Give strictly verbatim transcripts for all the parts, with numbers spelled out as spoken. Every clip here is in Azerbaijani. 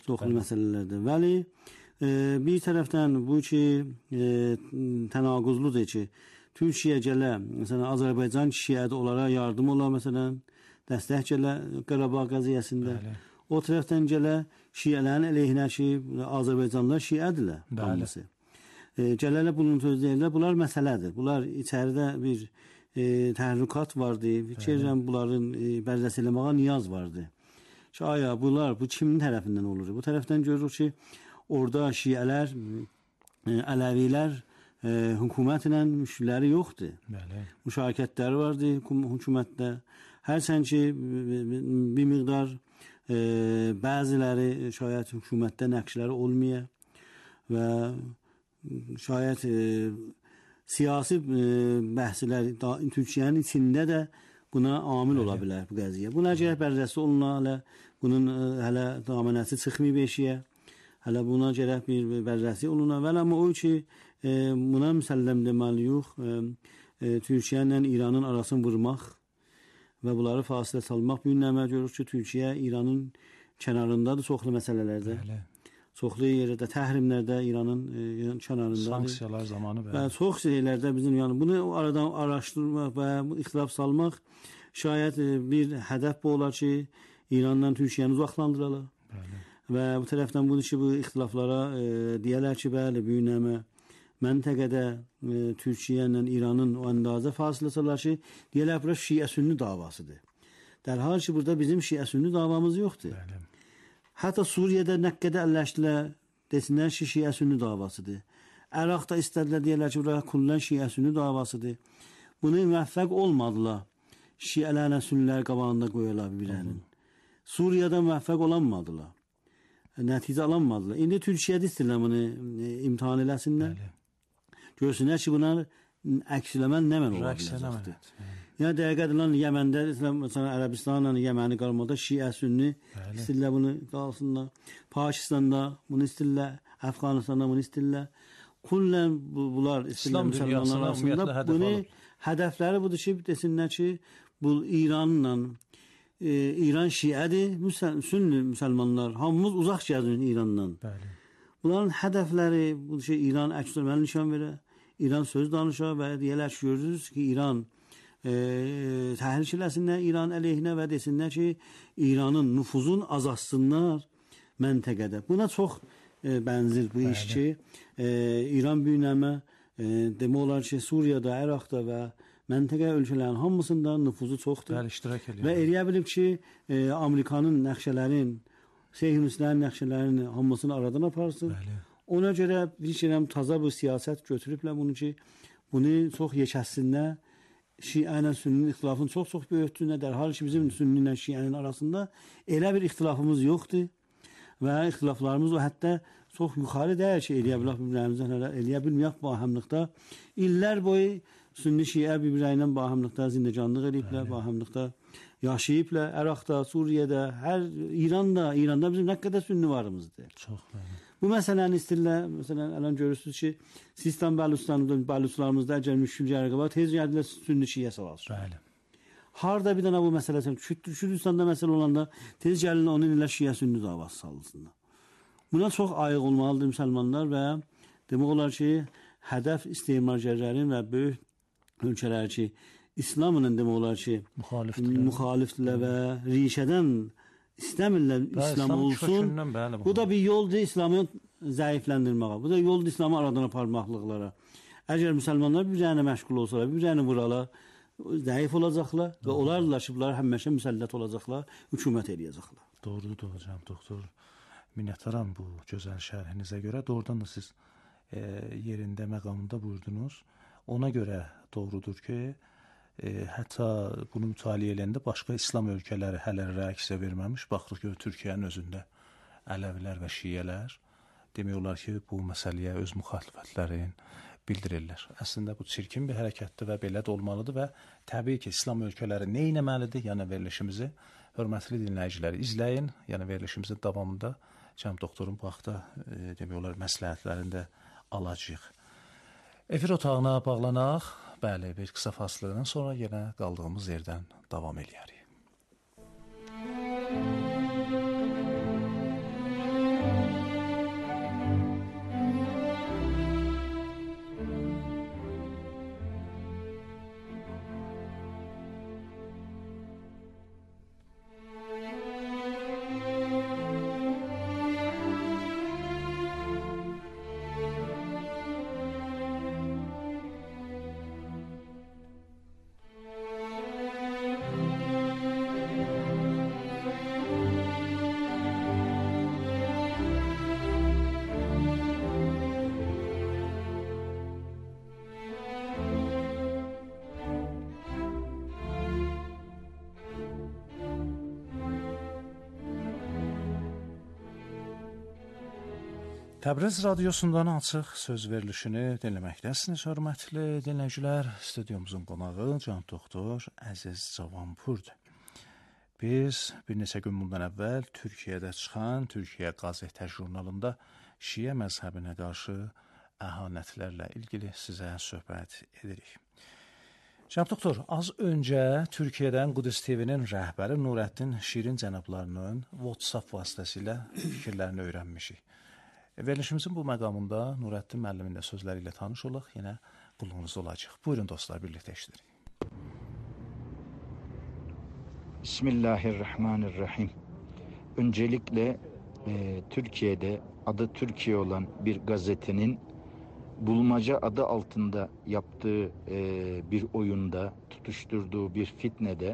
çoxlu məsələlərdir. Vəli e, bir tərəfdən bu ki e, tənaquzludur ki, Türkiyə gələ, məsələn Azərbaycan şiədə onlara yardım ola, məsələn dəstək gələ Qarabağ qəziyyəsində. Bəli. O tərəfdən gələ şiələrin əleyhinə ki, Azərbaycanlılar şiədirlər hamısı. E, gələrlə bunun sözləyirlər, bunlar məsələdir. Bunlar içəridə bir e, təhlükat vardı, fikirlə bunların e, bərrəs eləməyə niyaz vardı. Ki, aya bunlar, bu kimin tərəfindən olur? Bu tərəfdən görürük ki, orada şiələr, e, ələvilər e, hökumətlə müşkilləri yoxdur. Bəli. Müşarakətləri vardı hökumətdə. Hərçənd ki, bir miqdar e, bəziləri şayət hökumətdə nəqşləri olmaya və şayət e, siyasi e, bəhslər Türkiyənin içində də buna amil ola bilər bu qəziyyə. Buna görə bərrəsi oluna, hələ bunun e, hələ damanəsi çıxmayıb eşiyə, hələ buna görə bir bərrəsi oluna. Vəl amma o ki, e, buna müsəlləm deməli yox, e, e, Türkiyə ilə İranın arasını vurmaq və bunları fasilə salmaq bir nəmə görürük ki, Türkiyə İranın kənarındadır çoxlu məsələlərdə. Bəli. Çoxlu yerdə, təhrimlərdə İranın e, kənarındadır. Sanksiyalar zamanı və çox şeylərdə bizim yəni bunu aradan araşdırmaq və ixtilaf salmaq şayət e, bir hədəf bu olar ki, İrandan Türkiyəni uzaqlandıralım. Bəli. Və bu tərəfdən bunu ki, bu ixtilaflara e, deyərlər ki, bəli, bir nəmə məntəqədə e, Türkiyə ilə İranın o əndazə fasilə salırlar ki, deyərlər bura Şiə-Sünni davasıdır. Dərhal ki, burada bizim Şiə-Sünni davamız yoxdur. Bəli. Hətta Suriyədə nə qədər əlləşdilər, desinlər ki, Şiə-Sünni davasıdır. Əraqda istədilər, deyərlər ki, bura kullən Şiə-Sünni davasıdır. Bunu müvəffəq olmadılar. Şiələrlə Sünnilər qabağında qoyarlar bir-birinin. Suriyədə müvəffəq olanmadılar. Nəticə alanmadılar. İndi Türkiyədə istəyirlər bunu e, imtihan eləsinlər. Bəli. Görsünlər ki, buna əksləmən nə mən ola biləcəkdir. Yəni, dəqiqədir lan, Yəməndə, məsələn, Ərəbistanla Yəməni qalmada Şiə-Sünni istəyirlər bunu qalsınlar. Pakistanda bunu istəyirlər, Əfqanistanda bunu istəyirlər. Kullən bunlar istəyirlər müsəlmanlar arasında. Bunu hədəfləri budur ki, desinlər ki, bu İranla, e, İran Şiədir, müsəl Sünni müsəlmanlar, hamımız uzaq gəzin İrandan. Bəli. Bunların hədəfləri budur ki, İran əksəlməni nişan verə, İran söz danışa və deyərlər ki, görürüz ki, İran e, təhlil eləsinlər İran əleyhinə və desinlər ki, İranın nüfuzun azalsınlar məntəqədə. Buna çox e, bənzir bu iş ki, e, İran büyünəmə e, demək olar ki, Suriyada, Əraqda və məntəqə ölkələrin hamısında nüfuzu çoxdur. Bəli, iştirak edir. Və eləyə bilib ki, e, Amerikanın nəqşələrin, Seyhunistlərin nəqşələrini hamısını aradan aparsın. Bəli. Ona görə bir şeyəm taza bu siyasət götürüblər bunu ki, bunu çox yekəssinlər. Şiə ilə Sünninin ixtilafını çox-çox böyütdüyünə, dərhal ki, bizim Sünni ilə Şiənin arasında elə bir ixtilafımız yoxdur və ixtilaflarımız o hətta çox yuxarı dəyər ki, eləyə bilməyimizdən eləyə bilməyək bahəmlikdə. İllər boyu Sünni Şiə bir-birlə bahəmlikdə zindəcanlıq ediblər, bahəmlikdə yaşayıblar. Əraqda, Suriyədə, hər İranda, İranda bizim nə qədər Sünni varımızdır. Çox bəli. Bu məsələni istəyirlər, məsələn, ələn görürsünüz ki, Sistan Bəlustanımızda, Bəluslarımızda əgər müşkül gəlirə var, tez gəldilər Sünni Şiə savaşır. Bəli. Harada bir dənə bu məsələsi, Kürdistanda məsələ olanda tez gəlin onun ilə Şiə Sünni davası salsınlar. Buna çox ayıq olmalıdır müsəlmanlar və demək olar ki, hədəf istemargərlərin və böyük ölkələr ki, İslamla demək olar ki, müxalifdirlər və rişədən istəmirlər İslam olsun. Bu da bir yoldur İslamı zəifləndirməyə. Bu da yoldur İslamı aradan aparmaqlıqlara. Əgər müsəlmanlar bir-birinə məşğul olsalar, bir-birinə vuralar, zəif olacaqlar və olarlar ki, bunlar həmişə müsəllət olacaqlar, hökumət eləyəcəklər. Doğrudur hocam, doktor. Minnətdaram bu gözəl şərhinizə görə. Doğrudan da siz e, yerində, məqamında buyurdunuz. Ona görə doğrudur ki, E, hətta bunu mütaliə edəndə başqa İslam ölkələri hələ reaksiya verməmiş. Baxırıq ki, Türkiyənin özündə Ələvilər və Şiələr demək olar ki, bu məsələyə öz müxalifətlərini bildirirlər. Əslində bu çirkin bir hərəkətdir və belə də olmalıdır və təbii ki, İslam ölkələri nə etməlidir? Yəni verilişimizi hörmətli dinləyicilər izləyin. Yəni verilişimizin davamında cənab doktorun bu haqda e, demək olar məsləhətlərini də alacağıq. Efir otağına bağlanaq. Bəli, bir qısa fasilədən sonra yenə qaldığımız yerdən davam edərik. Təbriz radiosundan açıq söz verilişini dinləməkdəsiniz, hörmətli dinləyicilər. Studiyomuzun qonağı Can Doktor Əziz Cavanpurdur. Biz bir neçə gün bundan əvvəl Türkiyədə çıxan Türkiyə Qazete jurnalında Şiə məzhəbinə qarşı əhanətlərlə ilgili sizə söhbət edirik. Cənab Doktor, az öncə Türkiyədən Qudüs T V-nin rəhbəri Nurəddin Şirin cənablarının WhatsApp vasitəsilə fikirlərini öyrənmişik. Verilişimizin bu məqamında Nurəddin müəllimin də sözləri ilə tanış olaq, yenə qulluğunuzda olacaq. Buyurun dostlar, birlikdə eşidirik. Bismillahirrahmanirrahim. Öncelikle e, Türkiye'de adı Türkiye olan bir gazetenin Bulmaca adı altında yaptığı e, bir oyunda, tutuşturduğu bir fitnede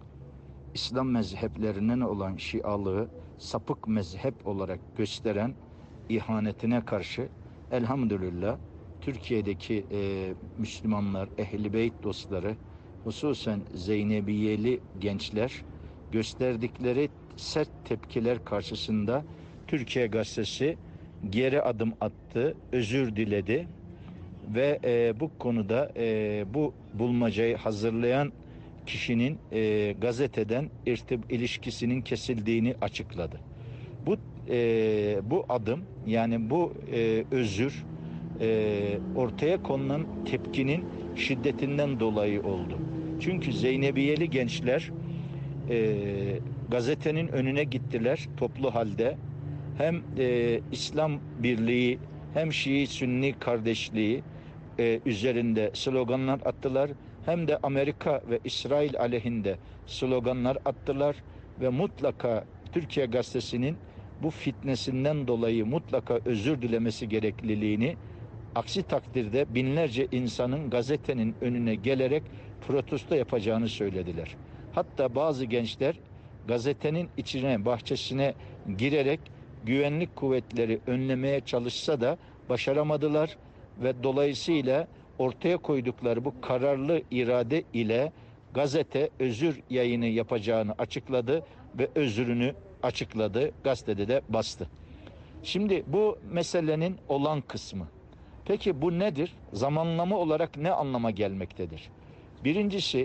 İslam mezheplerinden olan Şialığı sapık mezhep olarak gösteren ihanetine karşı elhamdülillah Türkiye'deki e, Müslümanlar, Ehl-i Beyt dostları, hususen Zeynebiyeli gençler gösterdikleri sert tepkiler karşısında Türkiye Gazetesi geri adım attı, özür diledi ve e, bu konuda e, bu bulmacayı hazırlayan kişinin e, gazeteden irtib ilişkisinin kesildiğini açıkladı. Bu e, bu adım, yani bu e, özür e, ortaya konulan tepkinin şiddetinden dolayı oldu. Çünkü Zeynebiyeli gençler e, gazetenin önüne gittiler toplu halde. Hem e, İslam birliği hem Şii-Sünni kardeşliği e, üzerinde sloganlar attılar. Hem de Amerika ve İsrail aleyhinde sloganlar attılar ve mutlaka Türkiye Gazetesi'nin bu fitnesinden dolayı mutlaka özür dilemesi gerekliliğini, aksi takdirde binlerce insanın gazetenin önüne gelerek protesto yapacağını söylediler. Hatta bazı gençler gazetenin içine, bahçesine girerek güvenlik kuvvetleri önlemeye çalışsa da başaramadılar ve dolayısıyla ortaya koydukları bu kararlı irade ile gazete özür yayını yapacağını açıkladı ve özrünü açıkladı, gazetede de bastı. Şimdi bu meselenin olan kısmı. Peki bu nedir? Zamanlama olarak ne anlama gelmektedir? Birincisi,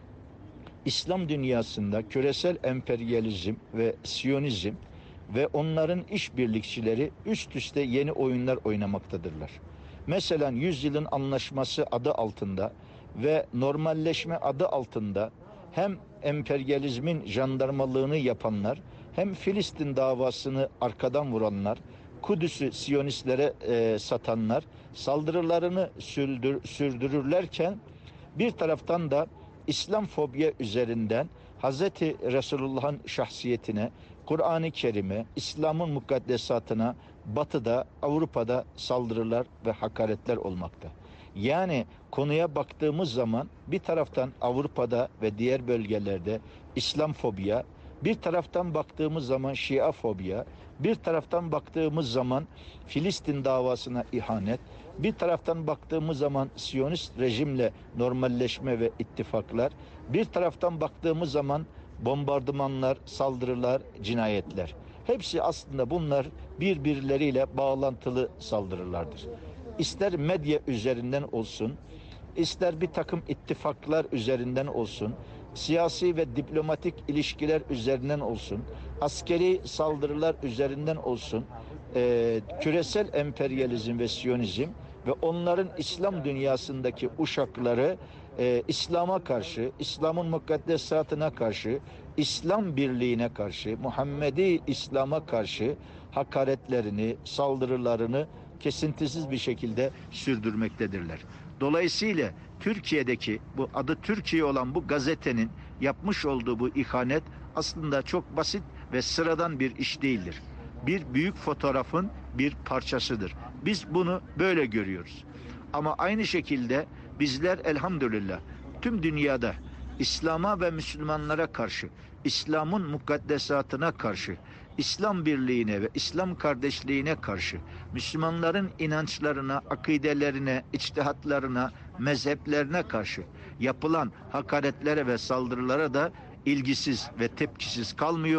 İslam dünyasında küresel emperyalizm ve Siyonizm ve onların işbirlikçileri üst üste yeni oyunlar oynamaktadırlar. Mesela Yüzyılın Anlaşması adı altında ve normalleşme adı altında hem emperyalizmin jandarmalığını yapanlar, hem Filistin davasını arkadan vuranlar, Kudüs'ü Siyonistlere e, satanlar saldırılarını sürdür, sürdürürlerken bir taraftan da İslam fobya üzerinden Hazreti Resulullah'ın şahsiyetine, Kur'an-ı Kerim'e, İslam'ın mukaddesatına Batı'da, Avrupa'da saldırılar ve hakaretler olmakta. Yani konuya baktığımız zaman bir taraftan Avrupa'da ve diğer bölgelerde İslam fobya, bir taraftan baktığımız zaman Şia fobya, bir taraftan baktığımız zaman Filistin davasına ihanet, bir taraftan baktığımız zaman Siyonist rejimle normalleşme ve ittifaklar, bir taraftan baktığımız zaman bombardımanlar, saldırılar, cinayetler. Hepsi aslında bunlar birbirleriyle bağlantılı saldırılardır. İster medya üzerinden olsun, ister bir takım ittifaklar üzerinden olsun, siyasi ve diplomatik ilişkiler üzerinden olsun, askeri saldırılar üzerinden olsun, e, küresel emperyalizm ve Siyonizm ve onların İslam dünyasındaki uşakları e, İslam'a karşı, İslam'ın mukaddesatına karşı, İslam birliğine karşı, Muhammedi İslam'a karşı hakaretlerini, saldırılarını kesintisiz bir şekilde sürdürmektedirler. Dolayısıyla Türkiye'deki bu adı Türkiye olan bu gazetenin yapmış olduğu bu ihanet aslında çok basit ve sıradan bir iş değildir. Bir büyük fotoğrafın bir parçasıdır. Biz bunu böyle görüyoruz. Ama aynı şekilde bizler elhamdülillah tüm dünyada İslam'a ve Müslümanlara karşı, İslam'ın mukaddesatına karşı, İslam birliğine ve İslam kardeşliğine karşı, Müslümanların inançlarına, akidelerine, içtihatlarına, mezheplerine karşı yapılan hakaretlere ve saldırılara da ilgisiz ve tepkisiz kalmıyor.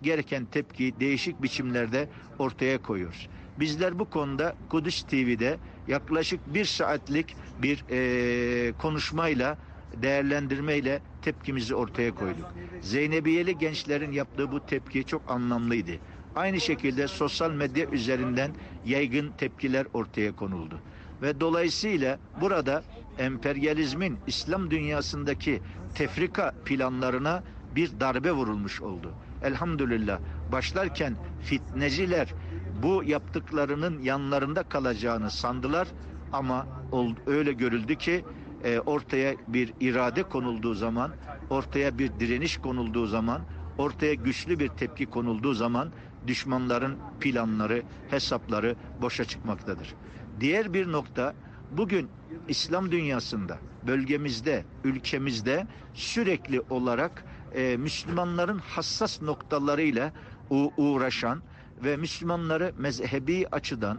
gereken tepkiyi değişik biçimlerde ortaya koyuyoruz. Bizler bu konuda Kudüs T V'de yaklaşık bir saatlik bir e, konuşmayla, değerlendirmeyle tepkimizi ortaya koyduk. Zeynebiyeli gençlerin yaptığı bu tepki çok anlamlıydı. Aynı şekilde sosyal medya üzerinden yaygın tepkiler ortaya konuldu. Ve dolayısıyla burada emperyalizmin İslam dünyasındaki tefrika planlarına bir darbe vurulmuş oldu. Elhamdülillah başlarken fitneciler bu yaptıklarının yanlarında kalacağını sandılar ama öyle görüldü ki e, ortaya bir irade konulduğu zaman, ortaya bir direniş konulduğu zaman, ortaya güçlü bir tepki konulduğu zaman düşmanların planları, hesapları boşa çıkmaktadır. Diğer bir nokta, bugün İslam dünyasında, bölgemizde, ülkemizde sürekli olarak e, Müslümanların hassas noktalarıyla uğraşan ve Müslümanları mezhebi açıdan,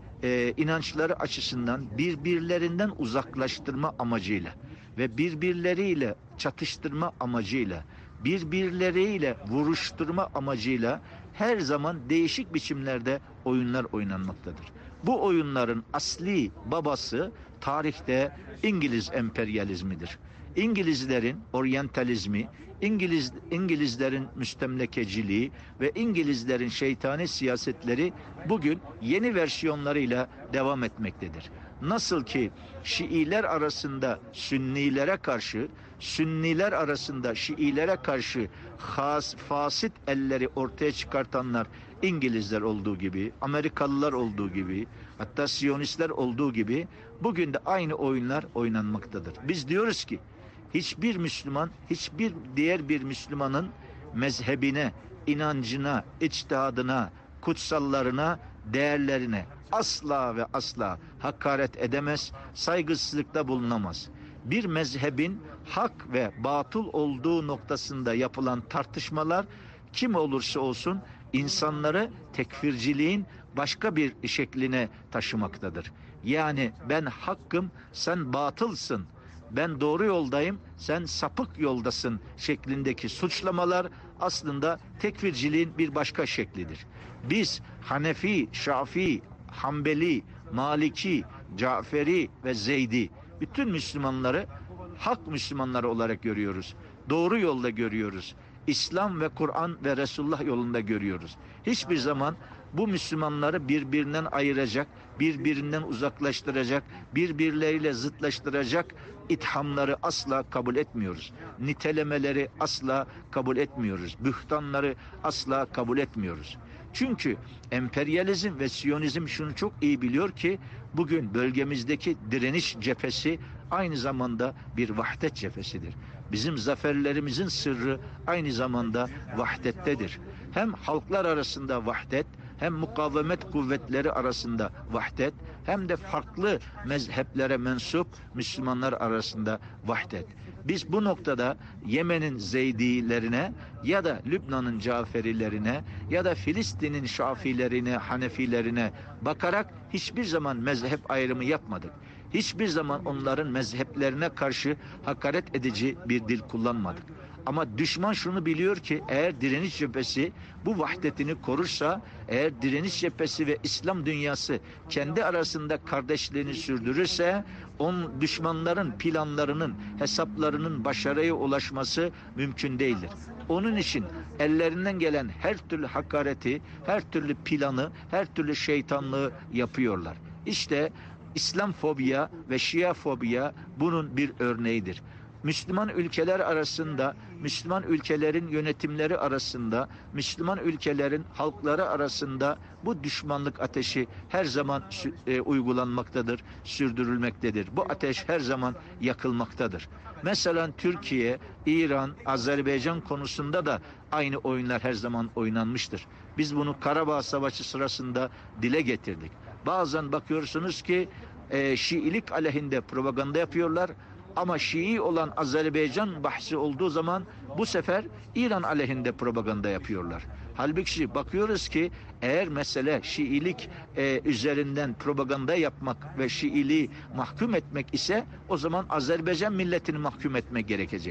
e, inançları açısından birbirlerinden uzaklaştırma amacıyla ve birbirleriyle çatıştırma amacıyla, birbirleriyle vuruşturma amacıyla her zaman değişik biçimlerde oyunlar oynanmaktadır. Bu oyunların asli babası tarihte İngiliz emperyalizmidir. İngilizlerin oryantalizmi, İngiliz İngilizlerin müstemlekeciliği ve İngilizlerin şeytani siyasetleri bugün yeni versiyonlarıyla devam etmektedir. Nasıl ki Şiiler arasında Sünnilere karşı, Sünniler arasında Şiilere karşı has, fasit elleri ortaya çıkartanlar İngilizler olduğu gibi, Amerikalılar olduğu gibi, hatta Siyonistler olduğu gibi bugün de aynı oyunlar oynanmaktadır. Biz diyoruz ki hiçbir Müslüman, hiçbir diğer bir Müslümanın mezhebine, inancına, içtihadına, kutsallarına, değerlerine asla ve asla hakaret edemez, saygısızlıkta bulunamaz. Bir mezhebin hak ve batıl olduğu noktasında yapılan tartışmalar kim olursa olsun insanları tekfirciliğin başka bir şekline taşımaktadır. Yani ben hakkım, sen batılsın, ben doğru yoldayım, sen sapık yoldasın şeklindeki suçlamalar aslında tekfirciliğin bir başka şeklidir. Biz Hanefi, Şafii, Hanbeli, Maliki, Caferi ve Zeydi bütün Müslümanları hak Müslümanları olarak görüyoruz. Doğru yolda görüyoruz. İslam ve Kur'an ve Resulullah yolunda görüyoruz. Hiçbir zaman bu Müslümanları birbirinden ayıracak, birbirinden uzaklaştıracak, birbirleriyle zıtlaştıracak ithamları asla kabul etmiyoruz. Nitelemeleri asla kabul etmiyoruz. Bühtanları asla kabul etmiyoruz. Çünkü emperyalizm ve Siyonizm şunu çok iyi biliyor ki bugün bölgemizdeki direniş cephesi aynı zamanda bir vahdet cephesidir. Bizim zaferlerimizin sırrı aynı zamanda vahdettedir. Hem halklar arasında vahdet, hem mukavemet kuvvetleri arasında vahdet, hem de farklı mezheplere mensup Müslümanlar arasında vahdet. Biz bu noktada Yemen'in Zeydilerine ya da Lübnan'ın Caferilerine ya da Filistin'in Şafilerine, Hanefilerine bakarak hiçbir zaman mezhep ayrımı yapmadık. Hiçbir zaman onların mezheplerine karşı hakaret edici bir dil kullanmadık. Ama düşman şunu biliyor ki eğer direniş cephesi bu vahdetini korursa, eğer direniş cephesi ve İslam dünyası kendi arasında kardeşliğini sürdürürse, on düşmanların planlarının, hesaplarının başarıya ulaşması mümkün değildir. Onun için ellerinden gelen her türlü hakareti, her türlü planı, her türlü şeytanlığı yapıyorlar. İşte İslamfobya ve Şiafobya bunun bir örneğidir. Müslüman ülkeler arasında, Müslüman ülkelerin yönetimleri arasında, Müslüman ülkelerin halkları arasında bu düşmanlık ateşi her zaman e, uygulanmaktadır, sürdürülmektedir. Bu ateş her zaman yakılmaktadır. Mesela Türkiye, İran, Azerbaycan konusunda da aynı oyunlar her zaman oynanmıştır. Biz bunu Karabağ Savaşı sırasında dile getirdik. Bazen bakıyorsunuz ki e, Şiilik aleyhinde propaganda yapıyorlar. Ama Şii olan Azerbaycan bahsi olduğu zaman bu sefer İran aleyhinde propaganda yapıyorlar. Halbuki bakıyoruz ki eğer mesele Şiilik e, üzerinden propaganda yapmak ve Şiiliği mahkum etmek ise o zaman Azerbaycan milletini mahkum etmek gerekecek.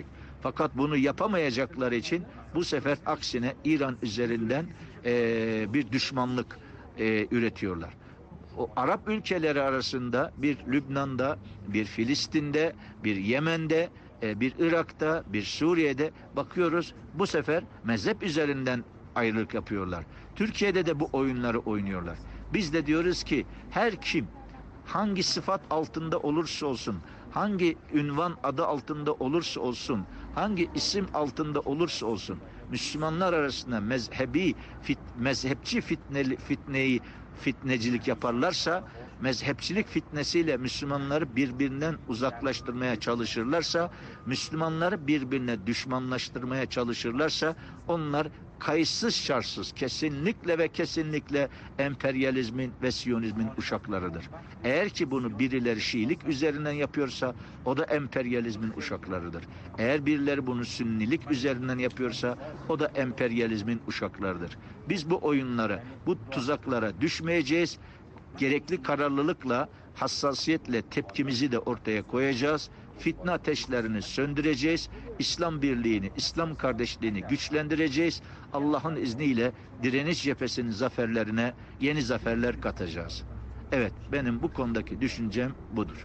Fakat bunu yapamayacakları için bu sefer aksine İran üzerinden e, bir düşmanlık e, üretiyorlar. O Arap ülkeleri arasında bir Lübnan'da, bir Filistin'de, bir Yemen'de, e, bir Irak'ta, bir Suriye'de bakıyoruz bu sefer mezhep üzerinden ayrılık yapıyorlar. Türkiye'de de bu oyunları oynuyorlar. Biz de diyoruz ki her kim hangi sıfat altında olursa olsun, hangi ünvan adı altında olursa olsun, hangi isim altında olursa olsun, Müslümanlar arasında mezhebi, fit, mezhepçi fitneli, fitneyi, fitnecilik yaparlarsa, mezhepçilik fitnesiyle Müslümanları birbirinden uzaklaştırmaya çalışırlarsa, Müslümanları birbirine düşmanlaştırmaya çalışırlarsa, onlar kayıtsız şartsız kesinlikle ve kesinlikle emperyalizmin ve Siyonizmin uşaklarıdır. Eğer ki bunu birileri Şiilik üzerinden yapıyorsa o da emperyalizmin uşaklarıdır. Eğer birileri bunu Sünnilik üzerinden yapıyorsa o da emperyalizmin uşaklarıdır. Biz bu oyunlara, bu tuzaklara düşmeyeceğiz. Gerekli kararlılıkla, hassasiyetle tepkimizi de ortaya koyacağız. Fitne ateşlerini söndüreceğiz. İslam birliğini, İslam kardeşliğini güçlendireceğiz. Allah'ın izniyle direniş cephesinin zaferlerine yeni zaferler katacağız. Evet, benim bu konudaki düşüncem budur.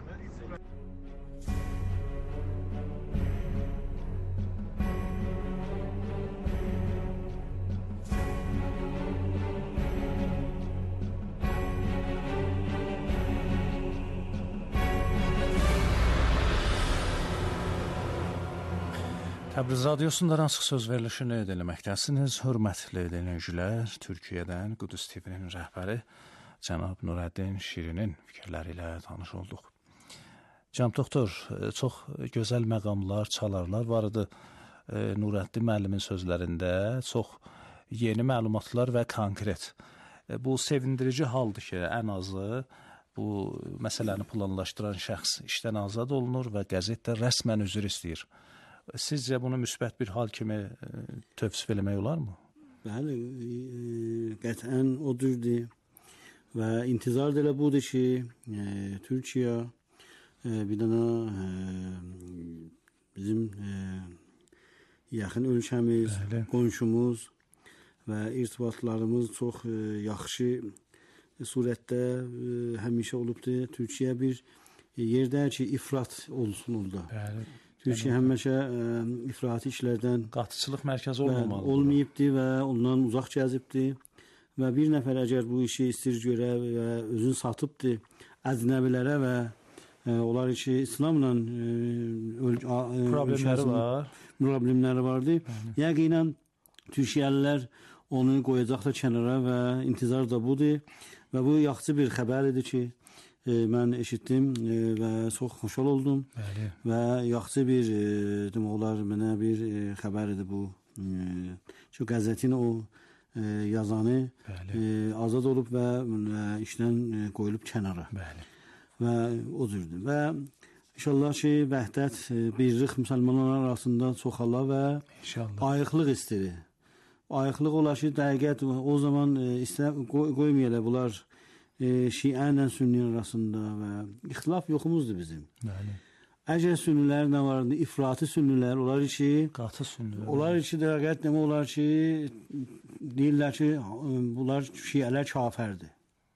Təbriz Radiosundan Ansıq Söz verilişini dinləməkdəsiniz. Hörmətli dinləyicilər, Türkiyədən Qudüs T V-nin rəhbəri cənab Nurəddin Şirinin fikirləri ilə tanış olduq. Cənab doktor, çox gözəl məqamlar, çalarlar var idi. Nurəddin müəllimin sözlərində çox yeni məlumatlar və konkret. Bu sevindirici haldır ki, ən azı bu məsələni planlaşdıran şəxs işdən azad olunur və qəzet də rəsmən üzr istəyir. Sizcə bunu müsbət bir hal kimi tövsif eləmək olarmı? Bəli, qətlən odurdur və intizar da elə budur ki, Türkiyə bir dana bizim yaxın ölkəmiz, qonşumuz və irtibatlarımız çox yaxşı surətdə həmişə olubdur. Türkiyə bir yerdə ki, ifrat olsun orada. Bəli. Türkiyə həmişə ifrati işlərdən qatıcılıq mərkəzi olmamalıdır. Olmayıbdır və ondan uzaq gəzibdir və bir nəfər əgər bu işi istir görə və özünü satıbdır əcnəbilərə və onlar ki, İslamla problemləri var. Problemləri vardır. Yəqinən Türkiyəlilər onu qoyacaqlar kənara və intizar da budur və bu yaxşı bir xəbər idi ki, mən eşitdim və çox xoşal oldum. Bəli. Və yaxşı bir demək olar mənə bir xəbər idi bu. Şu qəzetin o yazanı Bəli. azad olub və işdən qoyulub kənara. Bəli. Və o cürdür. Və inşallah ki, vəhdət, birlik müsəlmanlar arasında çoxala və inşallah ayıqlıq istəyir. Ayıqlıq olar ki, dəqiqət o zaman istə qoymayələ bunlar Şiə ilə Sünni arasında və ixtilaf yoxumuzdur bizim. Bəli. Əgər Sünnilər nə var? İfrati Sünnilər, onlar ki, qatı Sünnilər. Onlar ki, dəqiqət demək olar ki, deyirlər ki, bunlar Şiələr kafirdir.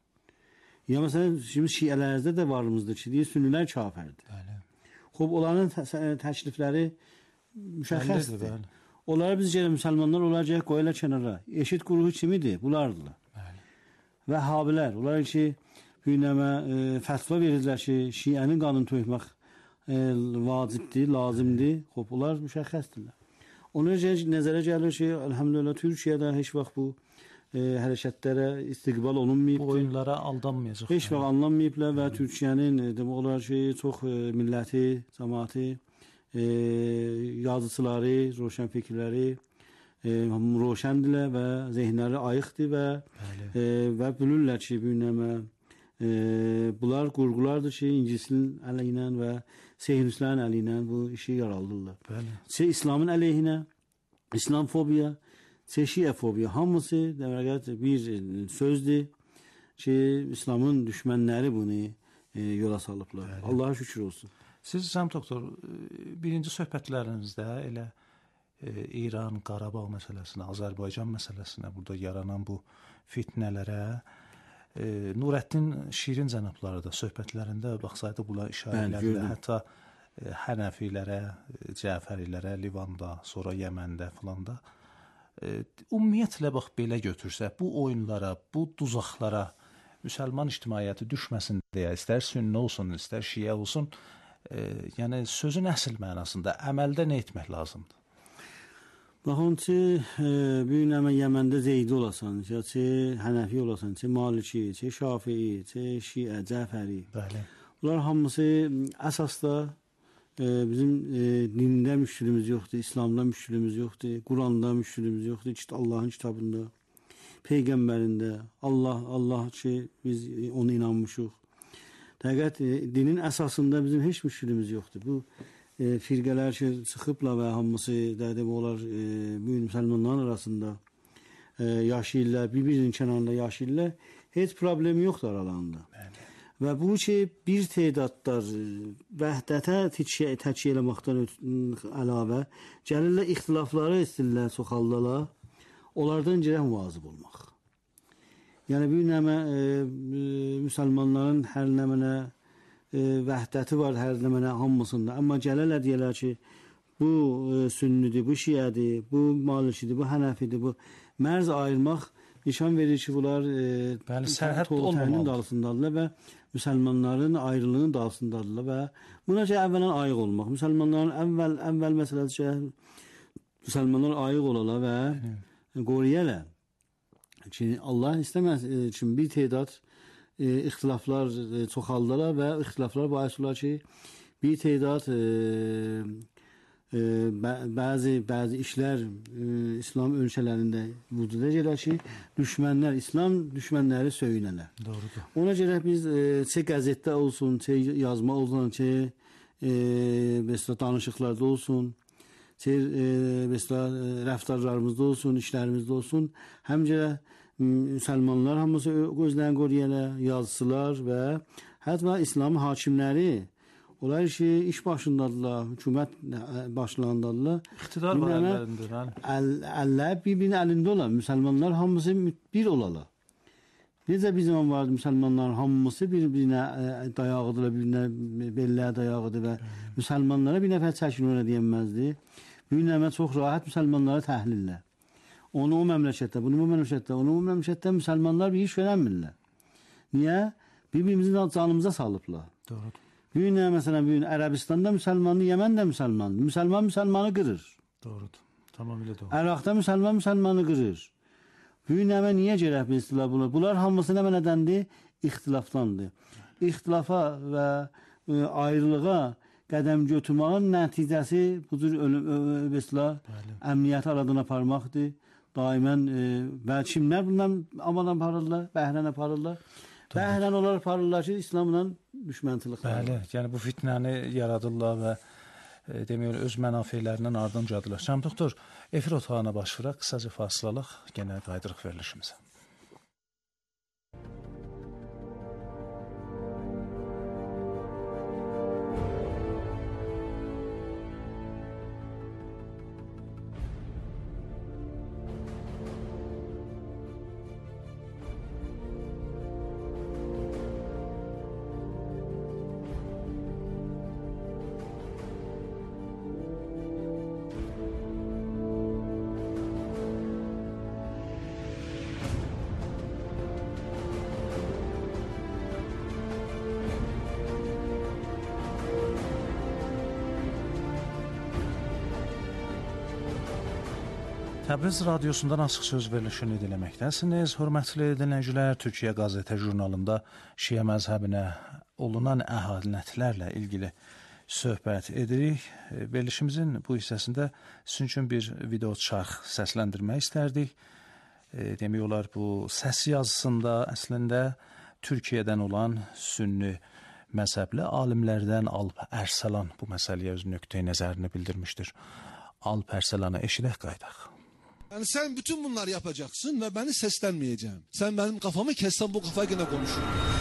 Ya məsələn, şimdi Şiələrdə də varımızdır ki, deyir Sünnilər kafirdir. Bəli. Xoş, onların təklifləri müşəxxəsdir. Onları biz gələk müsəlmanlar onlar gələk qoyurlar kənara. Eşit qrupu kimidir? Bunlardılar. Vəhhabilər, onlar ki, hünəmə e, fətva verirlər ki, Şiənin qanını tökmək e, vacibdir, lazımdır. Xoş, onlar müşəxxəsdirlər. Ona görə nəzərə gəlir ki, elhamdülillah Türkiyədə heç vaxt bu e, hərəkətlərə istiqbal olunmayıbdır. Bu oyunlara aldanmayacaq. Heç vaxt aldanmayıblar və Türkiyənin e, demək olar ki, çox e, milləti, cəmaati, e, yazıçıları, roşan fikirləri E, roşəndirlər və zehnləri ayıqdır və e, və bilirlər ki, büyünəmə e, bunlar qurğulardır ki, İngilislərin əleyhinə və Seyhunistlərin əleyhinə bu işi yaraldırlar. Çə İslamın əleyhinə, İslamfobiya, çə Şiəfobiya hamısı demək bir sözdür ki, İslamın düşmənləri bunu e, yola salıblar. Allah'a şükür olsun. Siz Cəm doktor, birinci söhbətlərinizdə elə e, İran, Qarabağ məsələsinə, Azərbaycan məsələsinə, burada yaranan bu fitnələrə e, Nurəddin Şirin cənabları da söhbətlərində baxsaydı buna işarə elədi. Hətta e, Hənəfilərə, Cəfərilərə, Livanda, sonra Yəməndə filan da e, ümumiyyətlə bax belə götürsə, bu oyunlara, bu duzaqlara müsəlman ictimaiyyəti düşməsin deyə, istər sünni olsun, istər şiə olsun, E, yəni sözün əsl mənasında əməldə nə etmək lazımdır? Baxın ki, e, bir gün əmə Yəməndə Zeydi olasan, ya ki, Hənəfi olasan, ki, Maliki, ki, Şafii, ki, Şiə, Cəfəri. Bəli. Bunlar hamısı əsasda e, bizim e, dində müşkülümüz yoxdur, İslamda müşkülümüz yoxdur, Quranda müşkülümüz yoxdur, işte Allahın kitabında, Peyğəmbərində, Allah, Allah ki, biz ona inanmışıq. Həqiqət, e, dinin əsasında bizim heç müşkülümüz yoxdur. Bu e, firqələr ki, çıxıbla və hamısı dədə olar e, bu müsəlmanların arasında e, yaşayırlar, bir-birinin kənarında yaşayırlar. Heç problemi yoxdur aralarında. Bəli. Və bu ki, bir tedadlar vəhdətə təkkiyə eləməkdən əlavə gəlirlər ixtilafları istirlər, soxaldalar. Onlardan gərək müvazib olmaq. Yəni bir nəmə e, müsəlmanların hər nəmənə e, vəhdəti var, hər nəmənə hamısında. Amma gələrlər deyirlər ki, bu e, sünnidir, bu şiədir, bu malikidir, bu hənəfidir, bu mərz ayırmaq nişan verir ki, bunlar e, bəli, sərhəd olmamalıdır. Dalısındadırlar və müsəlmanların ayrılığının dalısındadırlar və buna ki, əvvələn ayıq olmaq. Müsəlmanların əvvəl, əvvəl məsələsi ki, müsəlmanlar ayıq olalar və qoruyarlar. Ki, Allah istəməz üçün bir tedad e, ixtilaflar e, çoxaldılar və ixtilaflar bahis olar ki, bir tedad e, e, bəzi bəzi işlər e, İslam ölkələrində vücuda gələr ki, düşmənlər, İslam düşmənləri söyünələr. Doğrudur. Ona görə biz e, çə qəzetdə olsun, çə yazma olsun, çə e, mesela danışıqlarda olsun, çə e, mesela rəftarlarımızda olsun, işlərimizdə olsun, həmcə müsəlmanlar hamısı gözlərini qoruyarlar, yazıçılar və hətta İslam hakimləri, onlar ki, iş başındadırlar, hökumət başlarındadılar. İqtidar var əllərində. Əllər bir-birinin əlində olan, müsəlmanlar hamısı bir olalar. Necə bir zaman vardı, müsəlmanların hamısı bir-birinə dayağıdırlar, bir-birinə belləyə dayağıdır və müsəlmanlara bir nəfər çəkin öyrə deyənməzdi. Bir nəmə çox rahat müsəlmanlara təhlillər. Onu o məmləkətdə, bunu o məmləkətdə, onu o məmləkətdə müsəlmanlar bir iş verənmirlər. Niyə? Bir-birimizin canımıza salıblar. Doğrudur. Bir gün, məsələn, bir gün Ərəbistanda müsəlmanlı, Yəmən də müsəlmanlı. Müsəlman müsəlmanı qırır. Doğrudur. Tamamilə doğru. Əraqda müsəlman müsəlmanı qırır. Bir gün nəmə niyə gərək bilsinlər bunlar? Bunlar hamısı nə nədəndir? İxtilafdandır. İxtilafa və e, ayrılığa qədəm götürməyin nəticəsi bu cür ölüm, əmniyyəti aradan aparmaqdır. Daimən e, və kimlər bundan amadan aparırlar, bəhrən aparırlar. Bəhrən olar aparırlar ki, İslamla düşmənçilik. Bəli, yəni bu fitnəni yaradırlar və e, demək öz mənafeylərindən ardıncadılar. Cəm doktor, efir otağına başvuraq, qısaca fasilalıq, yenə qaydırıq verilişimizə. Təbriz radiosundan açıq söz verilişini dinləməkdəsiniz. Hörmətli dinləyicilər, Türkiyə Qazete jurnalında Şiə məzhəbinə olunan əhalətlərlə ilgili söhbət edirik. Verilişimizin bu hissəsində sizin üçün bir video çarx səsləndirmək istərdik. Demək olar, bu səs yazısında əslində Türkiyədən olan sünni məzhəbli alimlərdən Alp Ərsəlan bu məsələyə öz nöqteyi nəzərini bildirmişdir. Alp Ərsəlanı eşidək qaydaq. Yani sen bütün bunlar yapacaksın ve beni seslenmeyeceğim. Sen benim kafamı kessen bu kafa yine konuşurum.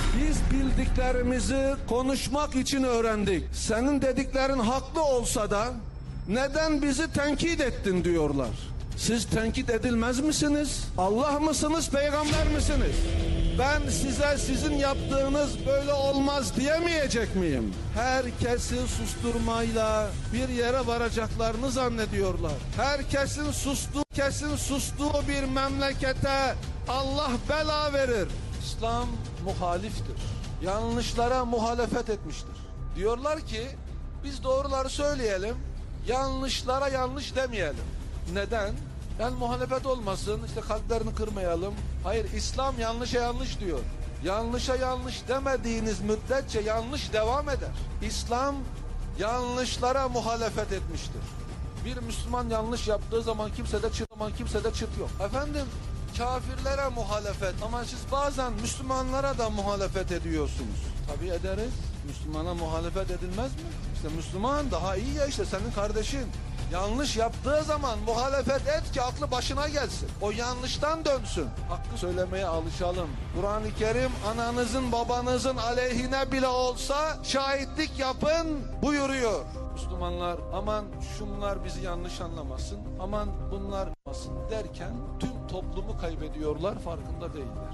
Biz bildiklerimizi konuşmak için öğrendik. Senin dediklerin haklı olsa da neden bizi tenkit ettin diyorlar. Siz tenkit edilmez misiniz? Allah mısınız, peygamber misiniz? Ben size sizin yaptığınız böyle olmaz diyemeyecek miyim? Herkesi susturmayla bir yere varacaklarını zannediyorlar. Herkesin sustuğu, kesin sustuğu bir memlekete Allah bela verir. İslam muhaliftir. Yanlışlara muhalefet etmiştir. Diyorlar ki biz doğruları söyleyelim, yanlışlara yanlış demeyelim. Neden? Yani muhalefet olmasın, işte kalplerini kırmayalım. Hayır, İslam yanlışa yanlış diyor. Yanlışa yanlış demediğiniz müddetçe yanlış devam eder. İslam yanlışlara muhalefet etmiştir. Bir Müslüman yanlış yaptığı zaman kimsede çıt, zaman kimsede çıt yok. Efendim, kafirlere muhalefet ama siz bazen Müslümanlara da muhalefet ediyorsunuz. Tabii ederiz. Müslümana muhalefet edilmez mi? İşte Müslüman daha iyi ya, işte senin kardeşin. Yanlış yaptığı zaman muhalefet et ki aklı başına gelsin. O yanlıştan dönsün. Hakkı söylemeye alışalım. Kur'an-ı Kerim ananızın babanızın aleyhine bile olsa şahitlik yapın buyuruyor. Müslümanlar aman şunlar bizi yanlış anlamasın, aman bunlar olmasın derken tüm toplumu kaybediyorlar, farkında değiller.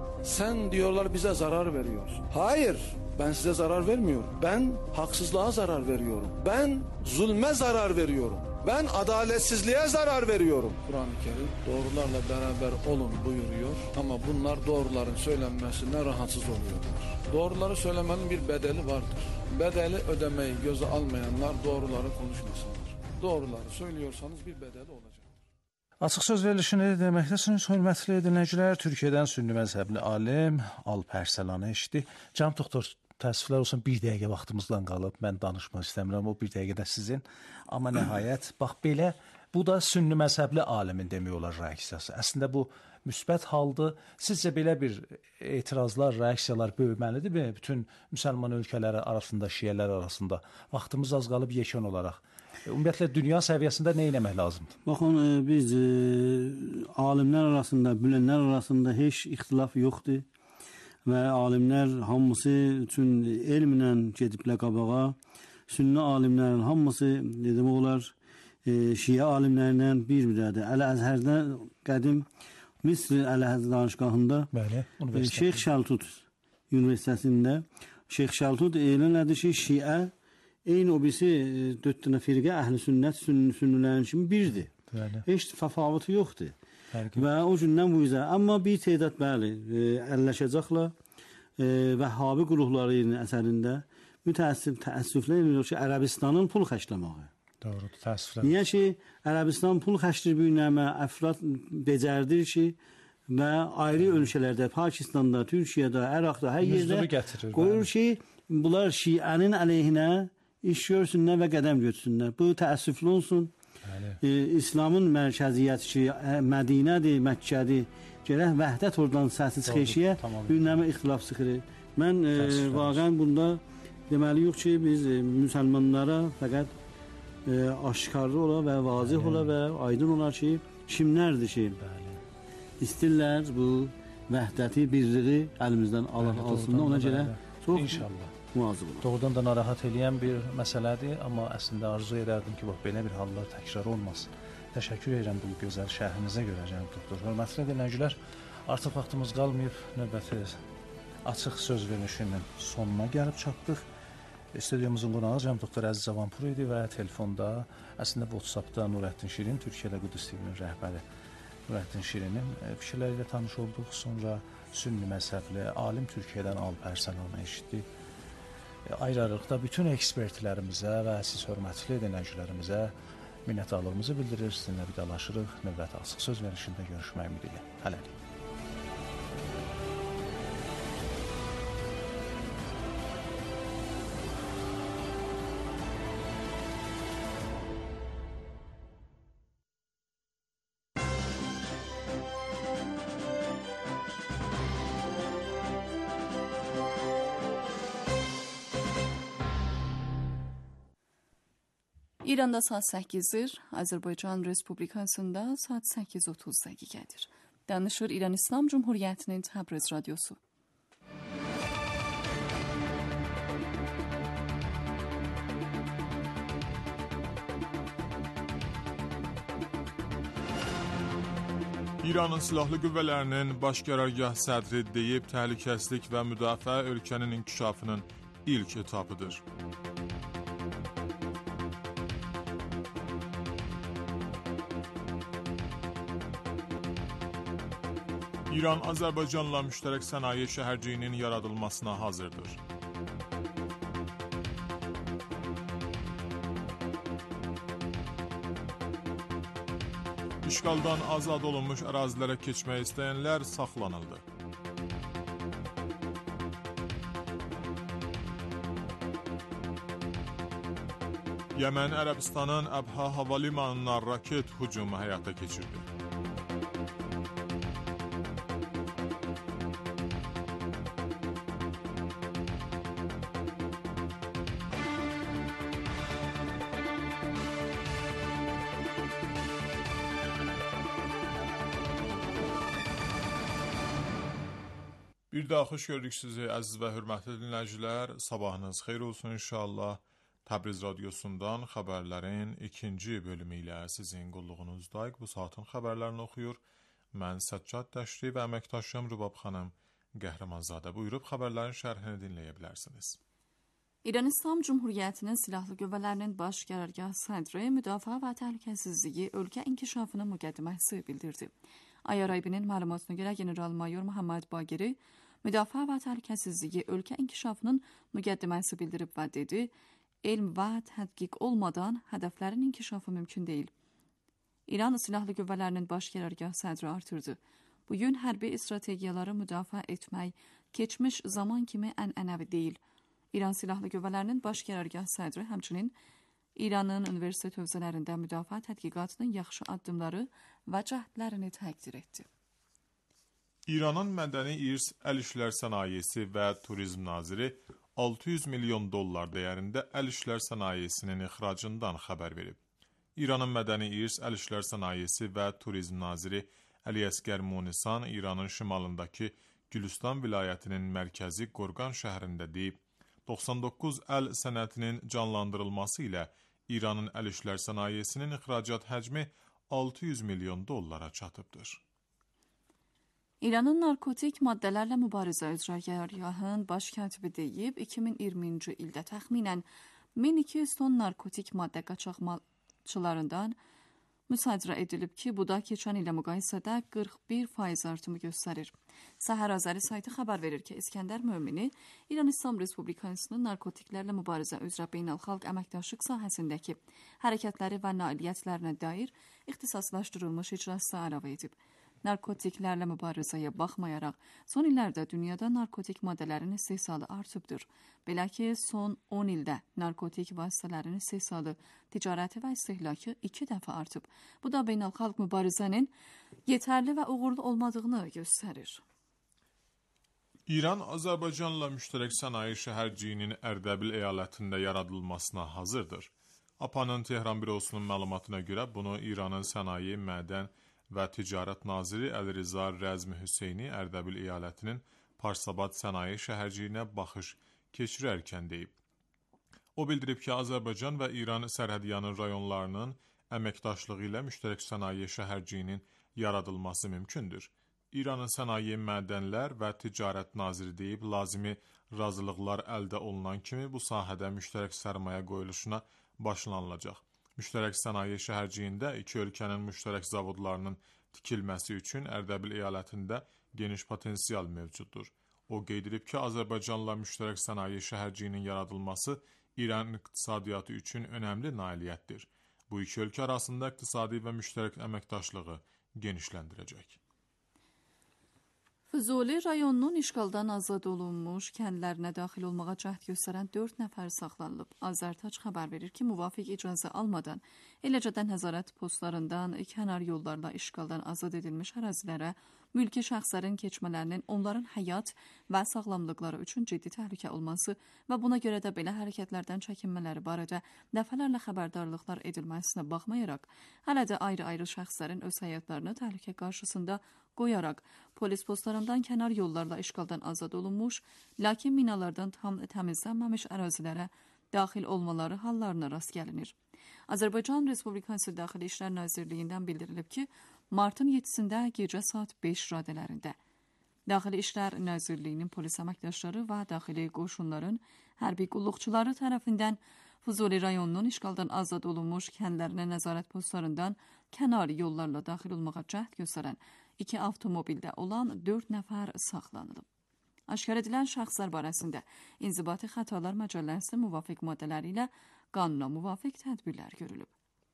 Sen diyorlar bize zarar veriyorsun. Hayır, ben size zarar vermiyorum. Ben haksızlığa zarar veriyorum. Ben zulme zarar veriyorum. Ben adaletsizliğe zarar veriyorum. Kur'an-ı Kerim doğrularla beraber olun buyuruyor ama bunlar doğruların söylenmesine rahatsız oluyorlar. Doğruları söylemenin bir bedeli vardır. Bedeli ödemeyi göze almayanlar doğruları konuşmasınlar. Doğruları söylüyorsanız bir bedeli olacak. Açıq söz verilişini deməkdəsiniz, hörmətli dinləyicilər. Türkiyədən sünni məzhəbli alim Alp Ərsalanı eşitdik. Cənab doktor, təəssüflər olsun, bir dəqiqə vaxtımızdan qalıb. Mən danışmaq istəmirəm, o bir dəqiqə də sizin. Amma nəhayət, bax belə, bu da sünni məzhəbli alimin demək olar reaksiyası. Əslində bu müsbət haldır. Sizcə belə bir etirazlar, reaksiyalar böyüməlidirmi? Bütün müsəlman ölkələri arasında, şiyələr arasında. Vaxtımız az qalıb yekan olaraq. Ümumiyyətlə, dünya səviyyəsində nə etmək lazımdır? Baxın, biz e, alimlər arasında, bilənlər arasında heç ixtilaf yoxdur. Və alimlər hamısı üçün elmlə gediblər qabağa. Sünni alimlərin hamısı, demək olar, e, şiə alimlərindən bir-birədir. Əl-Əzhərdə qədim Misr Əl-Əzhər danışqahında Bəli, e, Şeyx Şəltud Universitetində Şeyx Şəltud elan edir ki, şiə eyni o birisi dörd dənə firqə, əhl-i sünnət, sünni, sünnilərin kimi birdir. Bəli. Heç təfavütü yoxdur. Fərqi. Və o gündən bu üzə. Amma bir tədad bəli, əlləşəcəklər e, Vəhhabi quruluşlarının əsərində mütəəssif, təəssüflə eləmir ki, Ərəbistanın pul xərcləməyi. Doğrudur, təəssüflər. Niyə ki, Ərəbistan pul xərclir bir nəmə əfrad becərdir ki, və ayrı ölkələrdə, Pakistanda, Türkiyədə, Əraqda, hər yerdə gətirir, qoyur ki, bunlar şiənin əleyhinə iş görsünlər və qədəm götürsünlər. Bu təəssüflü olsun. E, İslamın mərkəziyyəti ki, Mədinədir, Məkkədir. Gərək vəhdət oradan səsi çıxışıya bir nəmə ixtilaf çıxırır. Mən e, vaqən bunda deməli yox ki, biz e, müsəlmanlara fəqət e, aşkarlı ola və vazih ola və aydın olar ki, kimlərdir ki, istirlər bu vəhdəti, birliği əlimizdən alsınlar. Ona görə çox İnşallah. Doğrudan da narahat eləyən bir məsələdir, amma əslində arzu edərdim ki, bax, belə bir hallar təkrar olmasın. Təşəkkür edirəm bu gözəl şərhinizə görə, cənab doktor. Hörmətli dinləyicilər, artıq vaxtımız qalmayıb, növbəti açıq söz verilişinin sonuna gəlib çatdıq. Stüdyomuzun qonağı cənab doktor Əziz Avanpur idi və telefonda, əslində WhatsApp-da Nurəddin Şirin, Türkiyədə Qudüs T V-nin rəhbəri Nurəddin Şirinin fikirləri ilə tanış olduq. Sonra sünni məzhəbli alim Türkiyədən Alp Ərsalanı eşitdik. Ayrı-ayrılıqda bütün ekspertlərimizə və siz hörmətli dinləyicilərimizə minnətdarlığımızı bildirir. Sizinlə vidalaşırıq. Növbəti açıq söz verişində görüşmək ümidi ilə. Hələlik. İranda saat səkkiz-dir, Azərbaycan Respublikasında saat səkkiz otuz dəqiqədir. Danışır İran İslam Cumhuriyyətinin Təbriz Radyosu. İranın silahlı qüvvələrinin baş qərargah sədri deyib, təhlükəsizlik və müdafiə ölkənin inkişafının ilk etapıdır. İran Azərbaycanla müştərək sənaye şəhərciyinin yaradılmasına hazırdır. İşğaldan azad olunmuş ərazilərə keçmək istəyənlər saxlanıldı. Yəmən Ərəbistanın Əbha hava limanına raket hücumu həyata keçirdi. Bir daha xoş gördük sizi əziz və hörmətli dinləyicilər. Sabahınız xeyir olsun inşallah. Təbriz radiosundan xəbərlərin ikinci bölümü ilə sizin qulluğunuzdayıq. Bu saatin xəbərlərini oxuyur. Mən Səccad Dəşti və əməkdaşım Rübab xanım Qəhrəmanzadə. Buyurub xəbərlərin şərhini dinləyə bilərsiniz. İran İslam Cumhuriyyətinin Silahlı Qüvvələrinin Baş Qərargah sədri müdafiə və təhlükəsizliyi ölkə inkişafının müqəddiməsi bildirdi. Ayaraybinin məlumatına görə General-Mayor Muhammed Bagiri müdafiə və təhlükəsizliyi ölkə inkişafının müqəddiməsi bildirib və dedi, elm və tədqiq olmadan hədəflərin inkişafı mümkün deyil. İran Silahlı Qüvvələrinin Baş Qərargah sədri artırdı. Bugün hərbi strategiyaları müdafiə etmək keçmiş zaman kimi ənənəvi deyil. İran Silahlı Qüvvələrinin Baş Qərargah sədri həmçinin İranın universitet hövzələrində müdafiə tədqiqatının yaxşı addımları və cəhdlərini təqdir etdi. İranın mədəni irs, əl işlər sənayesi və turizm naziri altı yüz milyon dollar dəyərində əl işlər sənayesinin ixracından xəbər verib. İranın mədəni irs, əl işlər sənayesi və turizm naziri Əli Əsgər Munisan İranın şimalındakı Gülüstan vilayətinin mərkəzi Qorqan şəhərində deyib, doxsan doqquz əl sənətinin canlandırılması ilə İranın əl işlər sənayesinin ixracat həcmi altı yüz milyon dollara çatıbdır. İranın narkotik maddələrlə mübarizə üzrə qərargahının baş katibi deyib, iki min iyirminci ildə təxminən min iki yüz ton narkotik maddə qaçaqmalçılarından müsadirə edilib ki, bu da keçən ilə müqayisədə qırx bir faiz artımı göstərir. Səhər Azəri saytı xəbər verir ki, İskəndər Mömini İran İslam Respublikasının narkotiklərlə mübarizə üzrə beynəlxalq əməkdaşlıq sahəsindəki hərəkətləri və nailiyyətlərinə dair ixtisaslaşdırılmış iclasda əlavə edib. Narkotiklərlə mübarizəyə baxmayaraq, son illərdə dünyada narkotik maddələrin istehsalı artıbdır. Belə ki, son on ildə narkotik vasitələrin istehsalı, ticarəti və istehlakı iki dəfə artıb. Bu da beynəlxalq mübarizənin yetərli və uğurlu olmadığını göstərir. İran Azərbaycanla müştərək sənaye şəhərciyinin Ərdəbil əyalətində yaradılmasına hazırdır. A P A-nın Tehran bürosunun məlumatına görə bunu İranın sənaye, mədən və ticarət naziri Əl-Riza Rəzmi Hüseyni Ərdəbil əyalətinin Parsabad sənaye şəhərciyinə baxış keçirərkən deyib. O bildirib ki, Azərbaycan və İran sərhədyanı rayonlarının əməkdaşlığı ilə müştərək sənaye şəhərciyinin yaradılması mümkündür. İranın sənaye, mədənlər və ticarət naziri deyib, lazımi razılıqlar əldə olunan kimi bu sahədə müştərək sərmayə qoyuluşuna başlanılacaq. Müştərək sənaye şəhərciyində iki ölkənin müştərək zavodlarının tikilməsi üçün Ərdəbil əyalətində geniş potensial mövcuddur. O qeyd edib ki, Azərbaycanla müştərək sənaye şəhərciyinin yaradılması İran iqtisadiyyatı üçün önəmli nailiyyətdir. Bu iki ölkə arasında iqtisadi və müştərək əməkdaşlığı genişləndirəcək. Füzuli rayonunun işğaldan azad olunmuş kəndlərinə daxil olmağa cəhd göstərən dörd nəfər saxlanılıb. Azərtac xəbər verir ki, müvafiq icazə almadan, eləcə də nəzarət postlarından, kənar yollarla işğaldan azad edilmiş ərazilərə mülki şəxslərin keçmələrinin onların həyat və sağlamlıqları üçün ciddi təhlükə olması və buna görə də belə hərəkətlərdən çəkinmələri barədə dəfələrlə xəbərdarlıqlar edilməsinə baxmayaraq, hələ də ayrı-ayrı şəxslərin öz həyatlarını təhlükə qarşısında qoyaraq, polis postlarından kənar yollarla işğaldan azad olunmuş, lakin minalardan tam təmizlənməmiş ərazilərə daxil olmaları hallarına rast gəlinir. Azərbaycan Respublikası Daxili İşlər Nazirliyindən bildirilib ki, martın yeddisində gecə saat beş radələrində Daxili İşlər Nazirliyinin polis əməkdaşları və daxili qoşunların hərbi qulluqçuları tərəfindən Füzuli rayonunun işğaldan azad olunmuş kəndlərinə nəzarət postlarından kənar yollarla daxil olmağa cəhd göstərən iki avtomobildə olan dörd nəfər saxlanılıb. Aşkar edilən şəxslər barəsində İnzibati Xətalar Məcəlləsi müvafiq maddələri ilə qanuna müvafiq tədbirlər görülüb.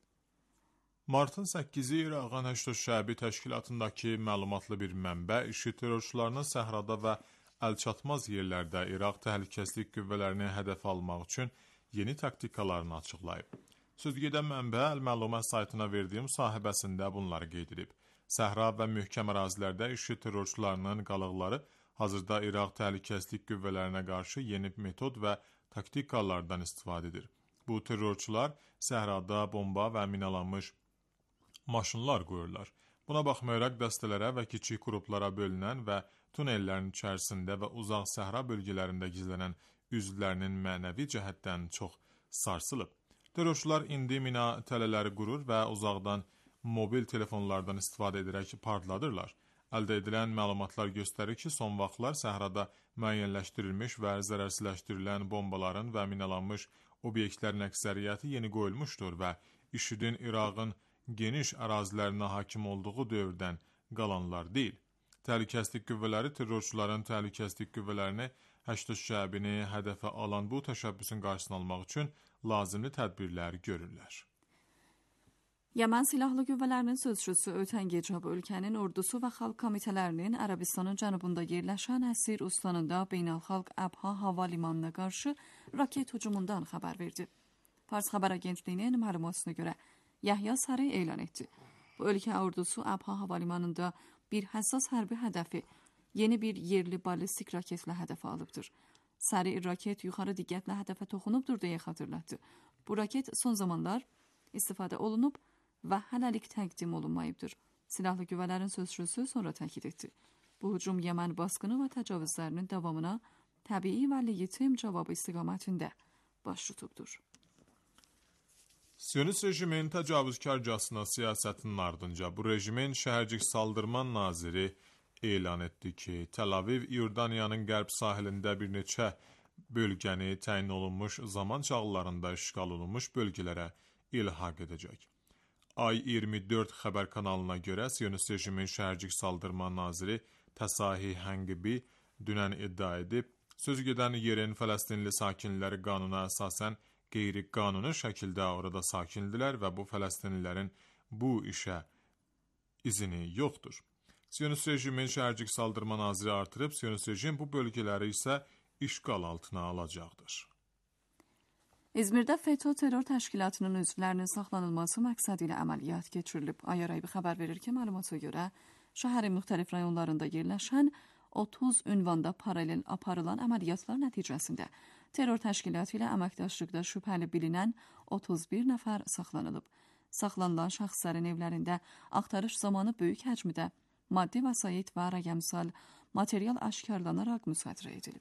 Martın səkkizi İraqın Həştə Şəbi təşkilatındakı məlumatlı bir mənbə IŞİD terrorçularının səhrada və əlçatmaz yerlərdə İraq təhlükəsizlik qüvvələrini hədəf almaq üçün yeni taktikalarını açıqlayıb. Sözgedən mənbə Əl-Məlumət saytına verdiyi müsahibəsində bunları qeyd edib. Səhra və möhkəm ərazilərdə IŞİD terrorçularının qalıqları hazırda İraq təhlükəsizlik qüvvələrinə qarşı yeni metod və taktikalardan istifadə edir. Bu terrorçular səhrada bomba və minalanmış maşınlar qoyurlar. Buna baxmayaraq dəstələrə və kiçik qruplara bölünən və tunellərin içərisində və uzaq səhra bölgələrində gizlənən üzvlərinin mənəvi cəhətdən çox sarsılıb. Terrorçular indi mina tələləri qurur və uzaqdan mobil telefonlardan istifadə edərək partladırlar. Əldə edilən məlumatlar göstərir ki, son vaxtlar səhrada müəyyənləşdirilmiş və zərərsizləşdirilən bombaların və minalanmış obyektlərin əksəriyyəti yeni qoyulmuşdur və IŞİDin İraqın geniş ərazilərinə hakim olduğu dövrdən qalanlar deyil. Təhlükəsizlik qüvvələri terrorçuların təhlükəsizlik qüvvələrini Həştə Şəbini hədəfə alan bu təşəbbüsün qarşısını almaq üçün lazımlı tədbirlər görürlər. Yaman Silahlı Qüvvələrinin sözçüsü ötən gecə bu ölkənin ordusu və xalq komitələrinin Ərəbistanın cənubunda yerləşən Əsir Ustanında Beynəlxalq Əbha hava limanına qarşı raket hücumundan xəbər verdi. Fars xəbər agentliyinin məlumatına görə Yahya Sarı elan etdi. Bu ölkə ordusu Əbha hava limanında bir həssas hərbi hədəfi yeni bir yerli ballistik raketlə hədəfə alıbdır. Sarı raket yuxarı diqqətlə hədəfə toxunubdur deyə xatırlatdı. Bu raket son zamanlar istifadə olunub və hələlik təqdim olunmayıbdır. Silahlı Qüvvələrin sözçüsü sonra təkid etdi. Bu hücum Yəmən basqını və təcavüzlərinin davamına təbii və legitim cavabı istiqamətində baş tutubdur. Siyonist rejimin təcavüzkarcasına siyasətinin ardınca bu rejimin şəhərcik saldırma naziri elan etdi ki, Tel-Aviv İordaniyanın qərb sahilində bir neçə bölgəni təyin olunmuş zaman çağlarında işğal olunmuş bölgələrə ilhaq edəcək. Ay iyirmi dörd xəbər kanalına görə Siyonist rejimin şəhərcik saldırma naziri Təsahi Hənqibi dünən iddia edib, sözgedən yerin Fələstinli sakinləri qanuna əsasən qeyri-qanuni şəkildə orada sakindilər və bu Fələstinlilərin bu işə izini yoxdur. Siyonist rejimin şəhərcik saldırma naziri artırıb, Siyonist rejim bu bölgələri isə işğal altına alacaqdır. İzmirdə FETÖ terror təşkilatının üzvlərinin saxlanılması məqsədi ilə əməliyyat keçirilib. Ayarayıb xəbər verir ki, məlumata görə şəhərin müxtəlif rayonlarında yerləşən otuz ünvanda paralel aparılan əməliyyatlar nəticəsində terror təşkilatı ilə əməkdaşlıqda şübhəli bilinən otuz bir nəfər saxlanılıb. Saxlanılan şəxslərin evlərində axtarış zamanı böyük həcmdə maddi vəsait və rəqəmsal material aşkarlanaraq müsadirə edilib.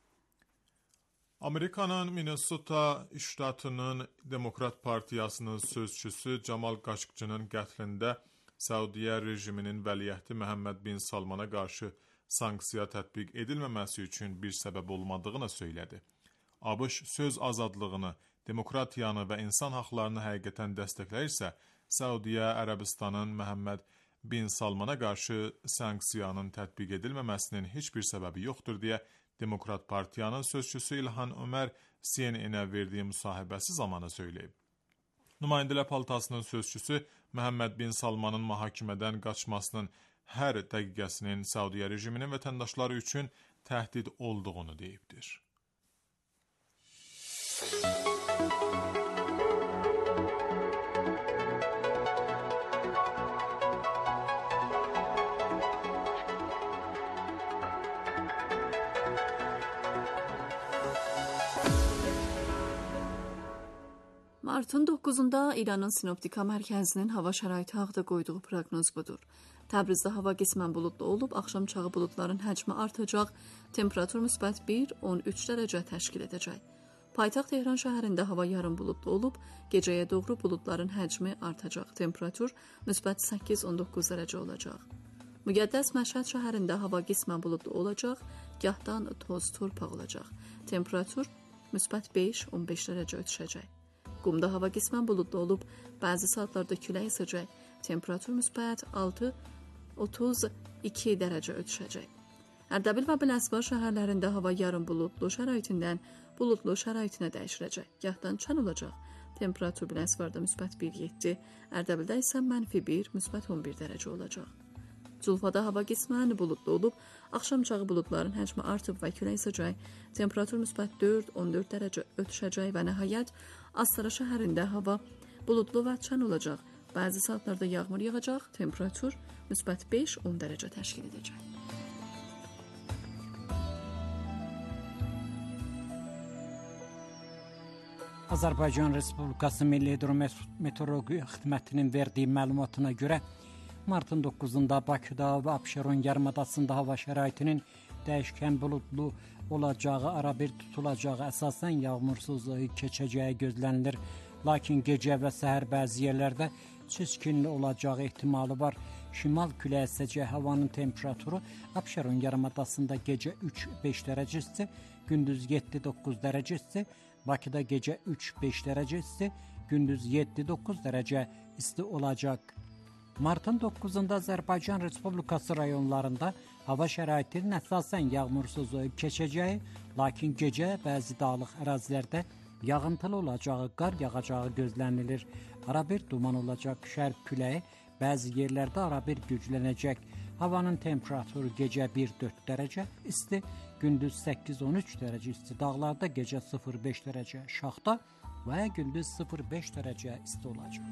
Amerikanın Minnesota ştatının Demokrat Partiyasının sözçüsü Camal Qaşqçının qətlində Səudiyyə rejiminin vəliəhdi Məhəmməd bin Salmana qarşı sanksiya tətbiq edilməməsi üçün bir səbəb olmadığını söylədi. ABŞ söz azadlığını, demokratiyanı və insan haqlarını həqiqətən dəstəkləyirsə, Səudiyyə Ərəbistanın Məhəmməd bin Salmana qarşı sanksiyanın tətbiq edilməməsinin heç bir səbəbi yoxdur deyə Demokrat Partiyanın sözçüsü İlhan Ömər C N N-ə verdiyi müsahibəsi zamanı söyləyib. Nümayəndələr Palatasının sözçüsü Məhəmməd bin Salmanın mühakimədən qaçmasının hər dəqiqəsinin Səudiyyə rejiminin vətəndaşları üçün təhdid olduğunu deyibdir. Martın doqquzunda İranın Sinoptika Mərkəzinin hava şəraiti haqqında qoyduğu proqnoz budur. Təbrizdə hava qismən buludlu olub, axşam çağı buludların həcmi artacaq, temperatur müsbət bir on üç dərəcə təşkil edəcək. Paytaxt Tehran şəhərində hava yarım buludlu olub, gecəyə doğru buludların həcmi artacaq. Temperatur müsbət səkkiz on doqquz dərəcə olacaq. Müqəddəs Məşhəd şəhərində hava qismən buludlu olacaq, gahdan toz torpaq olacaq. Temperatur müsbət beş on beş dərəcə ötüşəcək. Qumda hava qismən buludlu olub, bəzi saatlarda külək əsəcək. Temperatur müsbət altı otuz iki dərəcə ötüşəcək. Ərdəbil və Biləsuvar şəhərlərində hava yarım buludlu şəraitindən buludlu şəraitinə dəyişiləcək. Gahdan çən olacaq. Temperatur Biləsuvarda müsbət bir yeddi, Ərdəbildə isə mənfi bir, müsbət on bir dərəcə olacaq. Culfada hava qismən buludlu olub, axşamçağı buludların həcmi artıb və külək əsəcək. Temperatur müsbət dörd on dörd dərəcə ötüşəcək və nəhayət Astara şəhərində hava buludlu və çən olacaq. Bəzi saatlarda yağmur yağacaq. Temperatur müsbət beş on dərəcə təşkil edəcək. Azərbaycan Respublikası Milli Hidrometeorologiya Xidmətinin verdiyi məlumatına görə martın doqquzunda Bakıda və Abşeron yarımadasında hava şəraitinin dəyişkən buludlu olacağı, arabir tutulacağı, əsasən yağmursuz keçəcəyi gözlənilir. Lakin gecə və səhər bəzi yerlərdə çiskinli olacağı ehtimalı var. Şimal küləyi əsəcək, havanın temperaturu Abşeron yarımadasında gecə üç beş dərəcə isti, gündüz yeddi doqquz dərəcə isti, Bakıda gecə üç beş dərəcə isti, gündüz yeddi doqquz dərəcə isti olacaq. Martın doqquzunda Azərbaycan Respublikası rayonlarında hava şəraitinin əsasən yağmursuz keçəcəyi, lakin gecə bəzi dağlıq ərazilərdə yağıntılı olacağı, qar yağacağı gözlənilir. Arabir duman olacaq, şərq küləyi bəzi yerlərdə arabir güclənəcək. Havanın temperaturu gecə bir dörd dərəcə isti, gündüz səkkiz on üç dərəcə isti, dağlarda gecə sıfır beş dərəcə şaxta və gündüz sıfır beş dərəcə isti olacaq.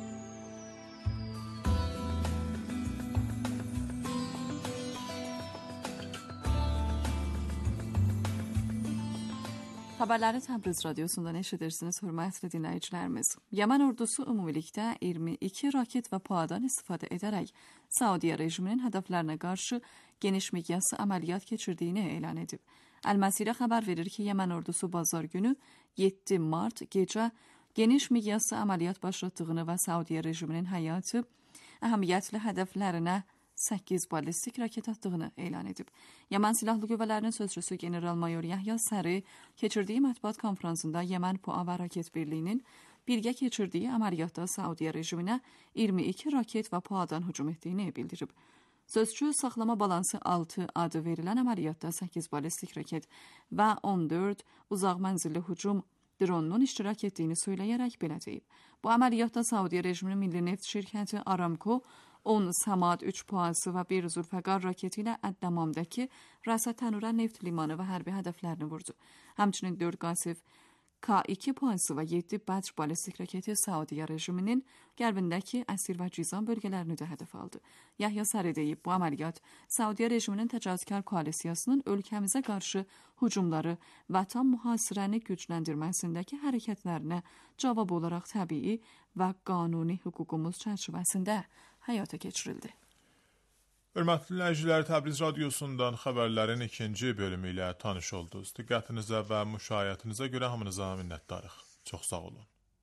Xəbərləri Təbriz radiosundan eşidirsiniz, hörmətli dinləyicilərimiz. Yemen ordusu ümumilikdə iyirmi iki raket və PUAdan istifadə edərək Saudiya rejiminin hədəflərinə qarşı geniş miqyaslı əməliyyat keçirdiyini elan edib. Əl-Məsirə xəbər verir ki, Yemen ordusu bazar günü yeddi mart gecə geniş miqyaslı əməliyyat başlatdığını və Saudiya rejiminin həyatı əhəmiyyətli hədəflərinə səkkiz ballistik raket atdığını elan edib. Yemen Silahlı Qüvvələrinin sözçüsü general-mayor Yahya Səri keçirdiyi mətbuat konfransında Yemen PUA və Raket Birliyinin birgə keçirdiyi əməliyyatda Saudiya rejiminə iyirmi iki raket və PUAdan hücum etdiyini bildirib. Sözçü saxlama balansı altı adı verilən əməliyyatda səkkiz ballistik raket və on dörd uzaq mənzilli hücum dronunun iştirak etdiyini söyləyərək belə deyib. Bu əməliyyatda Saudiya rejiminin Milli Neft şirkəti Aramco on Samad üç PUAsı və bir Zülfəqar raketi ilə Əd-Damamdakı Rəsətənurə neft limanı və hərbi hədəflərini vurdu. Həmçinin dörd Qasif K iki PUAsı və yeddi Bədr ballistik raketi Saudiya rejiminin Qərbindəki Əsir və Cizan bölgələrini də hədəf aldı. Yahya Səri deyib, bu əməliyyat Saudiya rejiminin təcavüzkar koalisiyasının ölkəmizə qarşı hücumları və tam mühasirəni gücləndirməsindəki hərəkətlərinə cavab olaraq təbii və qanuni hüququmuz çərçivəsində həyata keçirildi. Hörmətli dinləyicilər, Təbriz radiosundan xəbərlərin ikinci bölümü ilə tanış oldunuz. Diqqətinizə və müşahiyyətinizə görə hamınıza minnətdarıq. Çox sağ olun.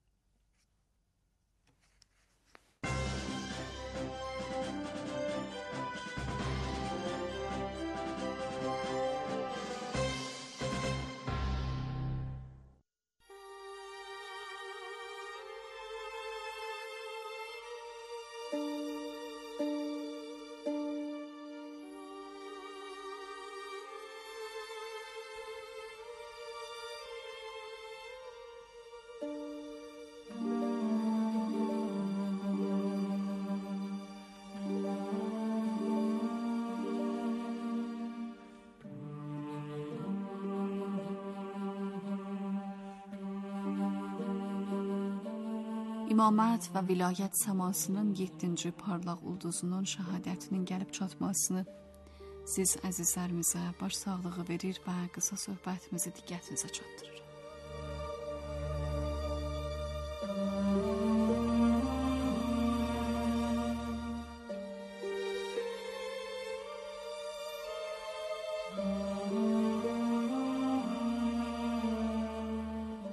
İmamət və vilayət səmasının yeddinci parlaq ulduzunun şəhadətinin gəlib çatmasını siz əzizlərimizə baş sağlığı verir və qısa söhbətimizi diqqətinizə çatdırır.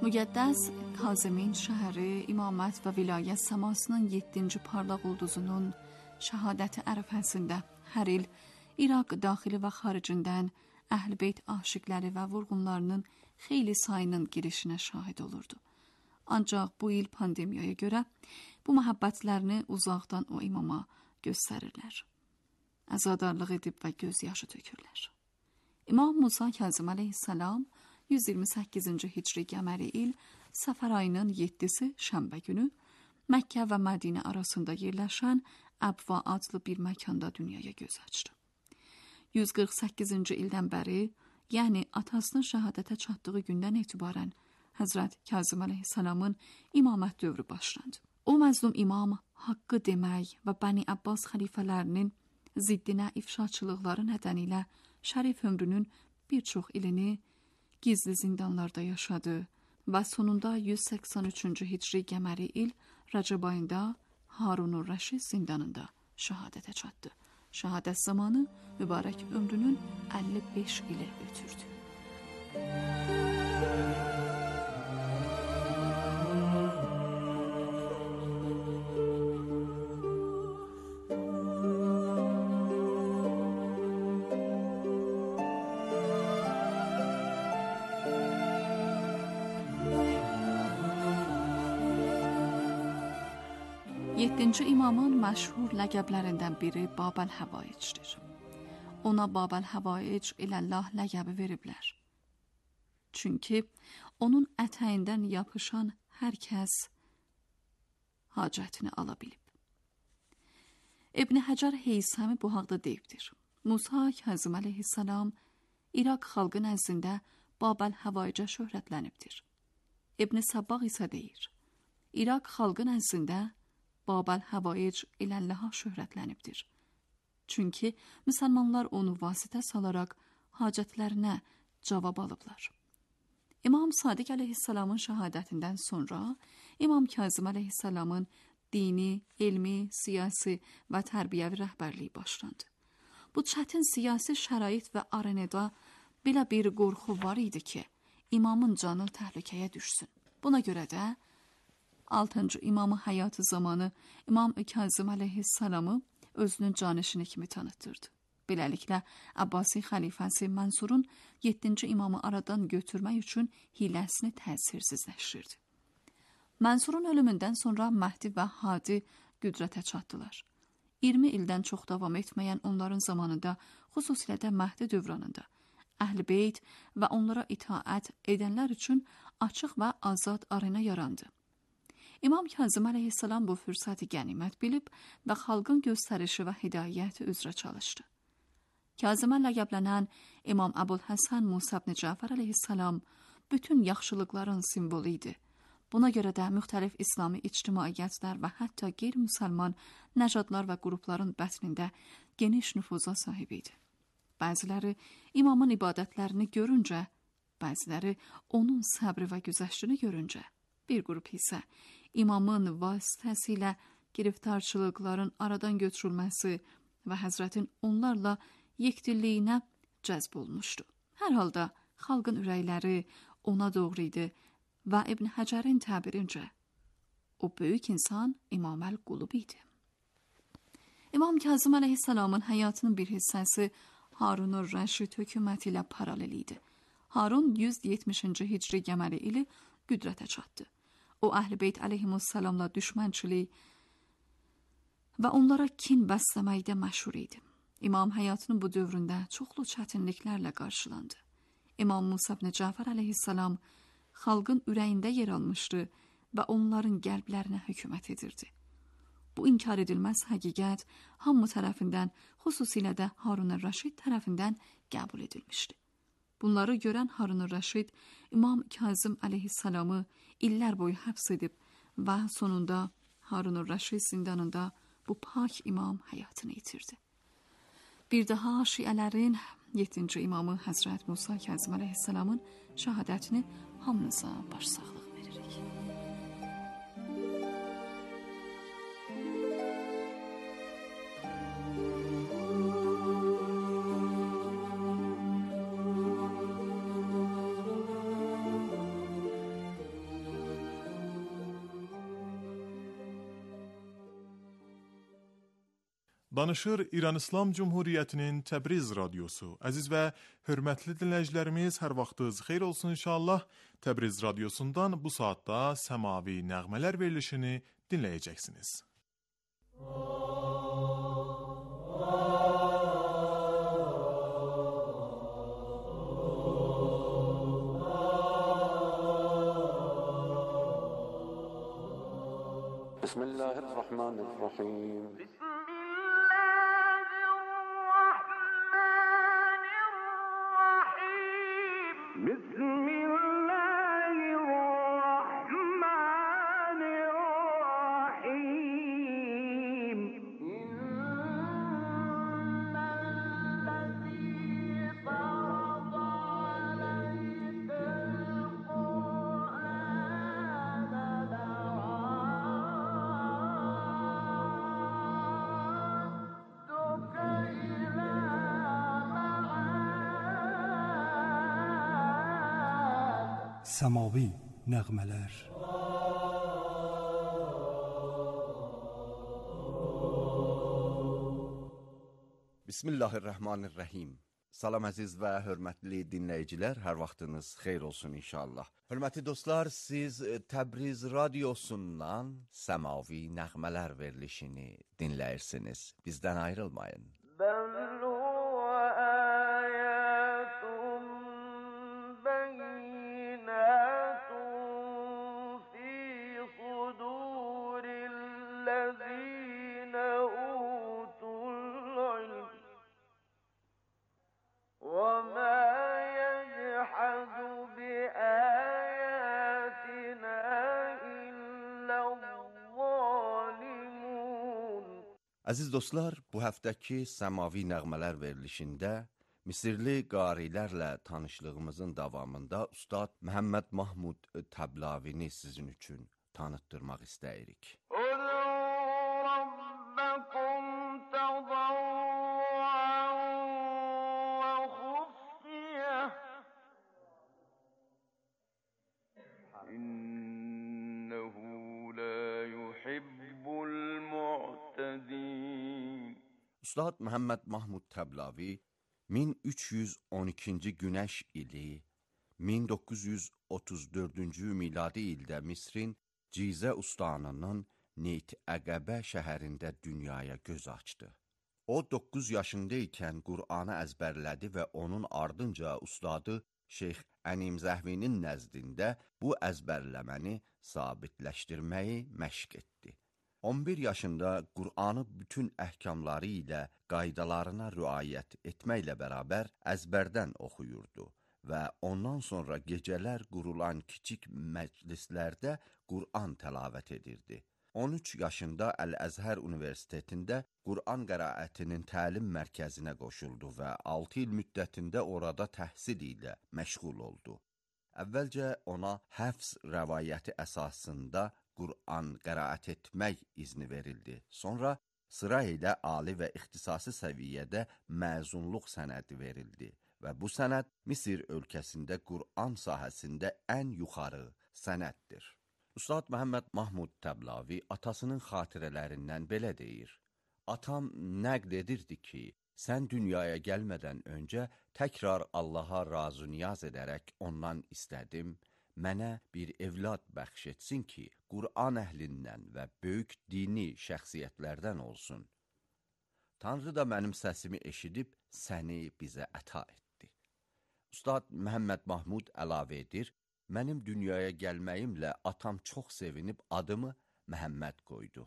Müqəddəs Kazımin şəhəri imamət və vilayət səmasının yeddinci parlaq ulduzunun şəhadəti ərəfəsində hər il İraq daxili və xaricindən Əhl-Beyt aşiqləri və vurğunlarının xeyli sayının girişinə şahid olurdu. Ancaq bu il pandemiyaya görə bu məhəbbətlərini uzaqdan o imama göstərirlər. Əzadarlıq edib və göz yaşı tökürlər. İmam Musa Kazım əleyhissalam yüz iyirmi səkkizinci hicri qəməri il Səfər ayının yeddisi şənbə günü Məkkə və Mədinə arasında yerləşən Əbva adlı bir məkanda dünyaya göz açdı. yüz qırx səkkizinci ildən bəri, yəni atasının şəhadətə çatdığı gündən etibarən Həzrət Kazım əleyhissalamın imamət dövrü başlandı. O məzlum imam haqqı demək və Bəni Abbas xəlifələrinin ziddinə ifşaçılıqları nədənilə şərif ömrünün bir çox ilini gizli zindanlarda yaşadı və sonunda yüz səksən üçüncü hicri qəməri il Rəcəb ayında Harun-ur Rəşid zindanında şəhadətə çatdı. Şəhadət zamanı mübarək ömrünün əlli beş ili ötürdü. Yeddinci imamın məşhur ləqəblərindən biri Babel-Həvaicdir. Ona Babel-Həvaic iləllah ləqəbi veriblər. Çünki onun ətəyindən yapışan hər kəs hacətini ala bilib. İbn Həcər Heysəmi bu haqda deyibdir. Musa Kazım əleyhissalam İraq xalqı nəzdində Babel-Həvaicə şöhrətlənibdir. İbn Səbbaq isə deyir, İraq xalqı nəzdində Babel-Həvaic iləllaha şöhrətlənibdir. Çünki müsəlmanlar onu vasitə salaraq hacətlərinə cavab alıblar. İmam Sadiq əleyhissalamın şəhadətindən sonra İmam Kazım əleyhissalamın dini, elmi, siyasi və tərbiyəvi rəhbərliyi başlandı. Bu çətin siyasi şərait və arenada belə bir qorxu var idi ki, imamın canı təhlükəyə düşsün. Buna görə də altıncı imamı həyatı zamanı İmam Kazım əleyhissalamı özünün canişini kimi tanıtdırdı. Beləliklə, Abbasi xəlifəsi Mənsurun yeddinci imamı aradan götürmək üçün hiləsini təsirsizləşdirdi. Mənsurun ölümündən sonra Məhdi və Hadi qüdrətə çatdılar. iyirmi ildən çox davam etməyən onların zamanında, xüsusilə də Məhdi dövranında, Əhl-Beyt və onlara itaət edənlər üçün açıq və azad arena yarandı. İmam Kazım əleyhissalam bu fürsəti qənimət bilib və xalqın göstərişi və hidayəti üzrə çalışdı. Kazımə ləqəblənən İmam Əbulhəsən Musa ibn Cəfər əleyhissalam bütün yaxşılıqların simvolu idi. Buna görə də müxtəlif İslami ictimaiyyətlər və hətta qeyri-müsəlman nəcadlar və qrupların bətnində geniş nüfuza sahib idi. Bəziləri imamın ibadətlərini görüncə, bəziləri onun səbri və güzəştini görüncə, bir qrup isə imamın vasitəsilə giriftarçılıqların aradan götürülməsi və Həzrətin onlarla yekdilliyinə cəzb olmuşdu. Hər halda xalqın ürəkləri ona doğru idi və İbn Həcərin təbirincə, o böyük insan İmam Əl-Qulub idi. İmam Kazım əleyhissalamın həyatının bir hissəsi Harun-ur Rəşid hökuməti ilə paralel idi. Harun yüz yetmişinci hicri qəməri ili qüdrətə çatdı. O, Əhl-Beyt əleyhimussalamla düşmənçilik və onlara kin bəsləməkdə məşhur idi. İmam həyatının bu dövründə çoxlu çətinliklərlə qarşılandı. İmam Musa ibn Cəfər əleyhissalam xalqın ürəyində yer almışdı və onların qəlblərinə hökumət edirdi. Bu inkar edilməz həqiqət hamı tərəfindən, xüsusilə də Harun-ur Rəşid tərəfindən qəbul edilmişdi. Bunları görən Harun-ur Rəşid İmam Kazım əleyhissalamı illər boyu həbs edib və sonunda Harun-ur Rəşid zindanında bu pak imam həyatını itirdi. Bir daha şiələrin yeddinci imamı Həzrət Musa Kazım əleyhissalamın şəhadətini hamınıza başsağlıq veririk. Danışır İran İslam Cumhuriyyətinin Təbriz radiosu. Əziz və hörmətli dinləyicilərimiz, hər vaxtınız xeyir olsun inşallah. Təbriz radiosundan bu saatda səmavi nəğmələr verilişini dinləyəcəksiniz. Bismillahirrahmanirrahim. Səmavi nəğmələr. Bismillahirrahmanirrahim. Salam əziz və hörmətli dinləyicilər, hər vaxtınız xeyir olsun inşallah. Hörmətli dostlar, siz Təbriz radiosundan Səmavi nəğmələr verilişini dinləyirsiniz. Bizdən ayrılmayın. Əziz dostlar, bu həftəki Səmavi nəğmələr verilişində Misirli qarilərlə tanışlığımızın davamında Ustad Məhəmməd Mahmud Təblavini sizin üçün tanıtdırmaq istəyirik. Ustad Məhəmməd Mahmud Təblavi min üç yüz on ikinci günəş ili min doqquz yüz otuz dördüncü miladi ildə Misrin Cizə ustanının Neyt Əqəbə şəhərində dünyaya göz açdı. O doqquz yaşında ikən Qur'anı əzbərlədi və onun ardınca ustadı Şeyx Ənim Zəhvinin nəzdində bu əzbərləməni sabitləşdirməyi məşq etdi. on bir yaşında Qur'anı bütün əhkamları ilə qaydalarına riayət etməklə bərabər əzbərdən oxuyurdu və ondan sonra gecələr qurulan kiçik məclislərdə Qur'an təlavət edirdi. on üç yaşında Əl-Əzhər Universitetində Qur'an qəraətinin təlim mərkəzinə qoşuldu və altı il müddətində orada təhsil ilə məşğul oldu. Əvvəlcə ona həfz rəvayəti əsasında Qur'an qəraət etmək izni verildi. Sonra sıra ilə ali və ixtisasi səviyyədə məzunluq sənədi verildi və bu sənəd Misir ölkəsində Qur'an sahəsində ən yuxarı sənəddir. Ustad Məhəmməd Mahmud Təblavi atasının xatirələrindən belə deyir: Atam nəql edirdi ki, sən dünyaya gəlmədən öncə təkrar Allaha razı niyaz edərək ondan istədim, mənə bir evlad bəxş etsin ki, Qur'an əhlindən və böyük dini şəxsiyyətlərdən olsun. Tanrı da mənim səsimi eşidib səni bizə əta etdi. Ustad Məhəmməd Mahmud əlavə edir, mənim dünyaya gəlməyimlə atam çox sevinib adımı Məhəmməd qoydu.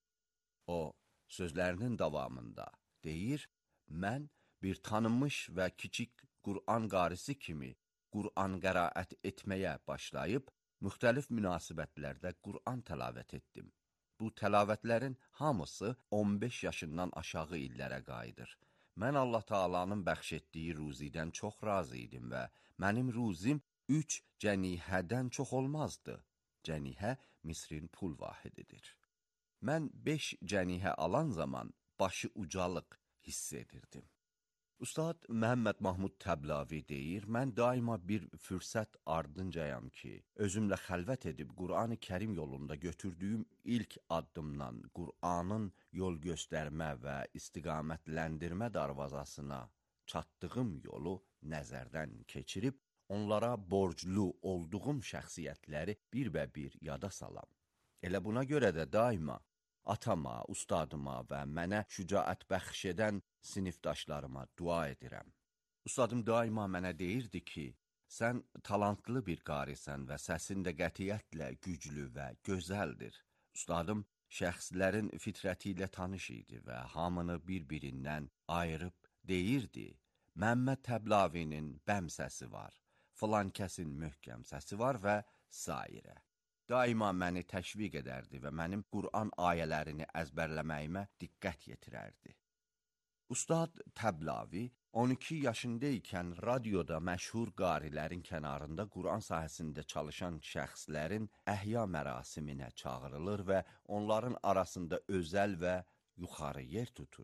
O, sözlərinin davamında deyir, mən bir tanınmış və kiçik Qur'an qarisi kimi Qur'an qəraət etməyə başlayıb, müxtəlif münasibətlərdə Qur'an təlavət etdim. Bu təlavətlərin hamısı on beş yaşından aşağı illərə qayıdır. Mən Allah Taalanın bəxş etdiyi ruzidən çox razı idim və mənim ruzim üç cənihədən çox olmazdı. Cənihə Misrin pul vahididir. Mən beş cənihə alan zaman başı ucalıq hiss edirdim. Ustad Məhəmməd Mahmud Təblavi deyir, mən daima bir fürsət ardıncayam ki, özümlə xəlvət edib Qur'an-ı Kərim yolunda götürdüyüm ilk addımdan Qur'anın yol göstərmə və istiqamətləndirmə darvazasına çatdığım yolu nəzərdən keçirib, onlara borclu olduğum şəxsiyyətləri bir-bə-bir yada salam. Elə buna görə də daima atama, ustadıma və mənə şücaət bəxş edən sinifdaşlarıma dua edirəm. Ustadım daima mənə deyirdi ki, sən talantlı bir qarisən və səsin də qətiyyətlə güclü və gözəldir. Ustadım şəxslərin fitrəti ilə tanış idi və hamını bir-birindən ayırıb deyirdi, Məhəmməd Təblavinin bəm səsi var, filan kəsin möhkəm səsi var və s. Daima məni təşviq edərdi və mənim Qur'an ayələrini əzbərləməyimə diqqət yetirərdi. Ustad Təblavi on iki yaşındaykən radioda məşhur qarilərin kənarında Qur'an sahəsində çalışan şəxslərin əhya mərasiminə çağırılır və onların arasında özəl və yuxarı yer tutur.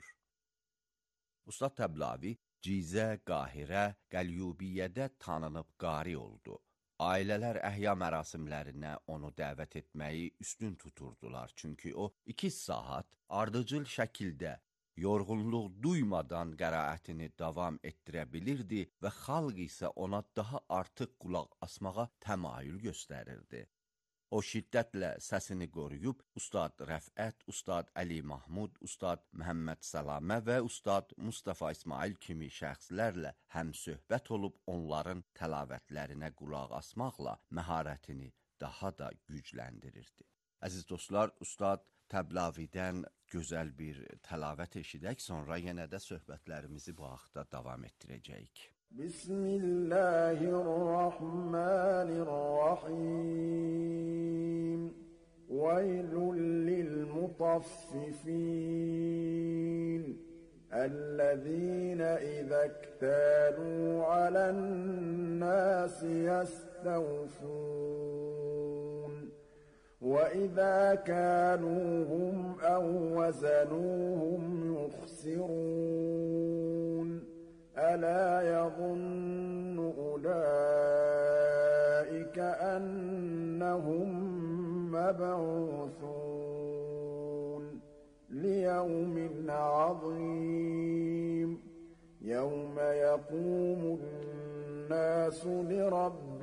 Ustad Təblavi Cizə, Qahirə, Qəlyubiyyədə tanınıb qari oldu. Ailələr əhya mərasimlərinə onu dəvət etməyi üstün tuturdular, çünki o iki saat ardıcıl şəkildə yorğunluq duymadan qəraətini davam etdirə bilirdi və xalq isə ona daha artıq qulaq asmağa təmayül göstərirdi. O şiddətlə səsini qoruyub, Ustad Rəfət, Ustad Əli Mahmud, Ustad Məhəmməd Səlamə və Ustad Mustafa İsmail kimi şəxslərlə həmsöhbət olub onların təlavətlərinə qulaq asmaqla məharətini daha da gücləndirirdi. Əziz dostlar, Ustad Təblavidən gözəl bir təlavət eşidək, sonra yenə də söhbətlərimizi bu haqda davam etdirəcəyik. Bismillahirrahmanirrahim. Veylun lilmutaffifin. Ellezine izâ iktâlû alennâsi yestevfûn. وَإِذَا كَالُوهُمْ أَوْ وَزَنُوهُمْ يُخْسِرُونَ أَلَا يَظُنُّ أُولَئِكَ أَنَّهُمْ مَبْعُوثُونَ لِيَوْمٍ عَظِيمٍ يَوْمَ يَقُومُ النَّاسُ لِرَبِّ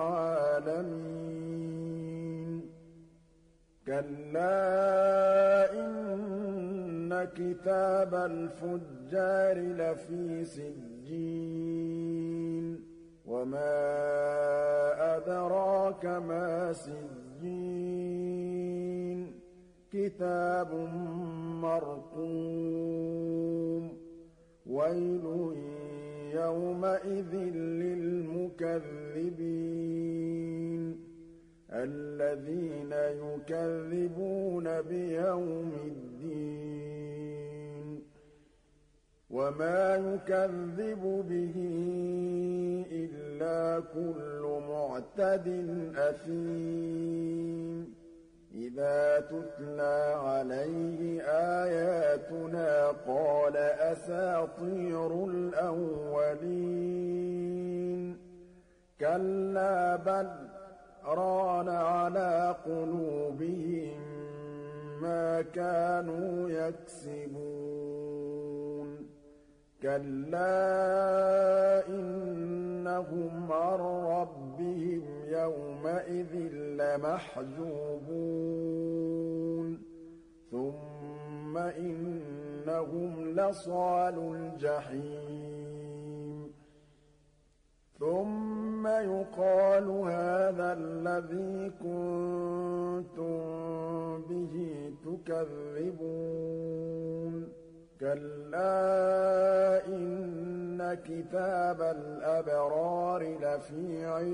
الْعَالَمِينَ كَلَّا إِنَّ كِتَابَ الْفُجَّارِ لَفِي سِجِّينٍ وَمَا أَدْرَاكَ مَا سِجِّينٌ كِتَابٌ مَّرْقُومٌ وَيْلٌ يَوْمَئِذٍ لِّلْمُكَذِّبِينَ الذين يكذبون بيوم الدين وما يكذب به إلا كل معتد أثيم إذا تتلى عليه آياتنا قال أساطير الأولين كلا بل ران على قلوبهم ما كانوا يكسبون كلا إنهم عن ربهم يومئذ لمحجوبون ثم إنهم لصالو الجحيم ثم يقال هذا الذي كنتم به تكذبون كلا إن كتاب الأبرار لفي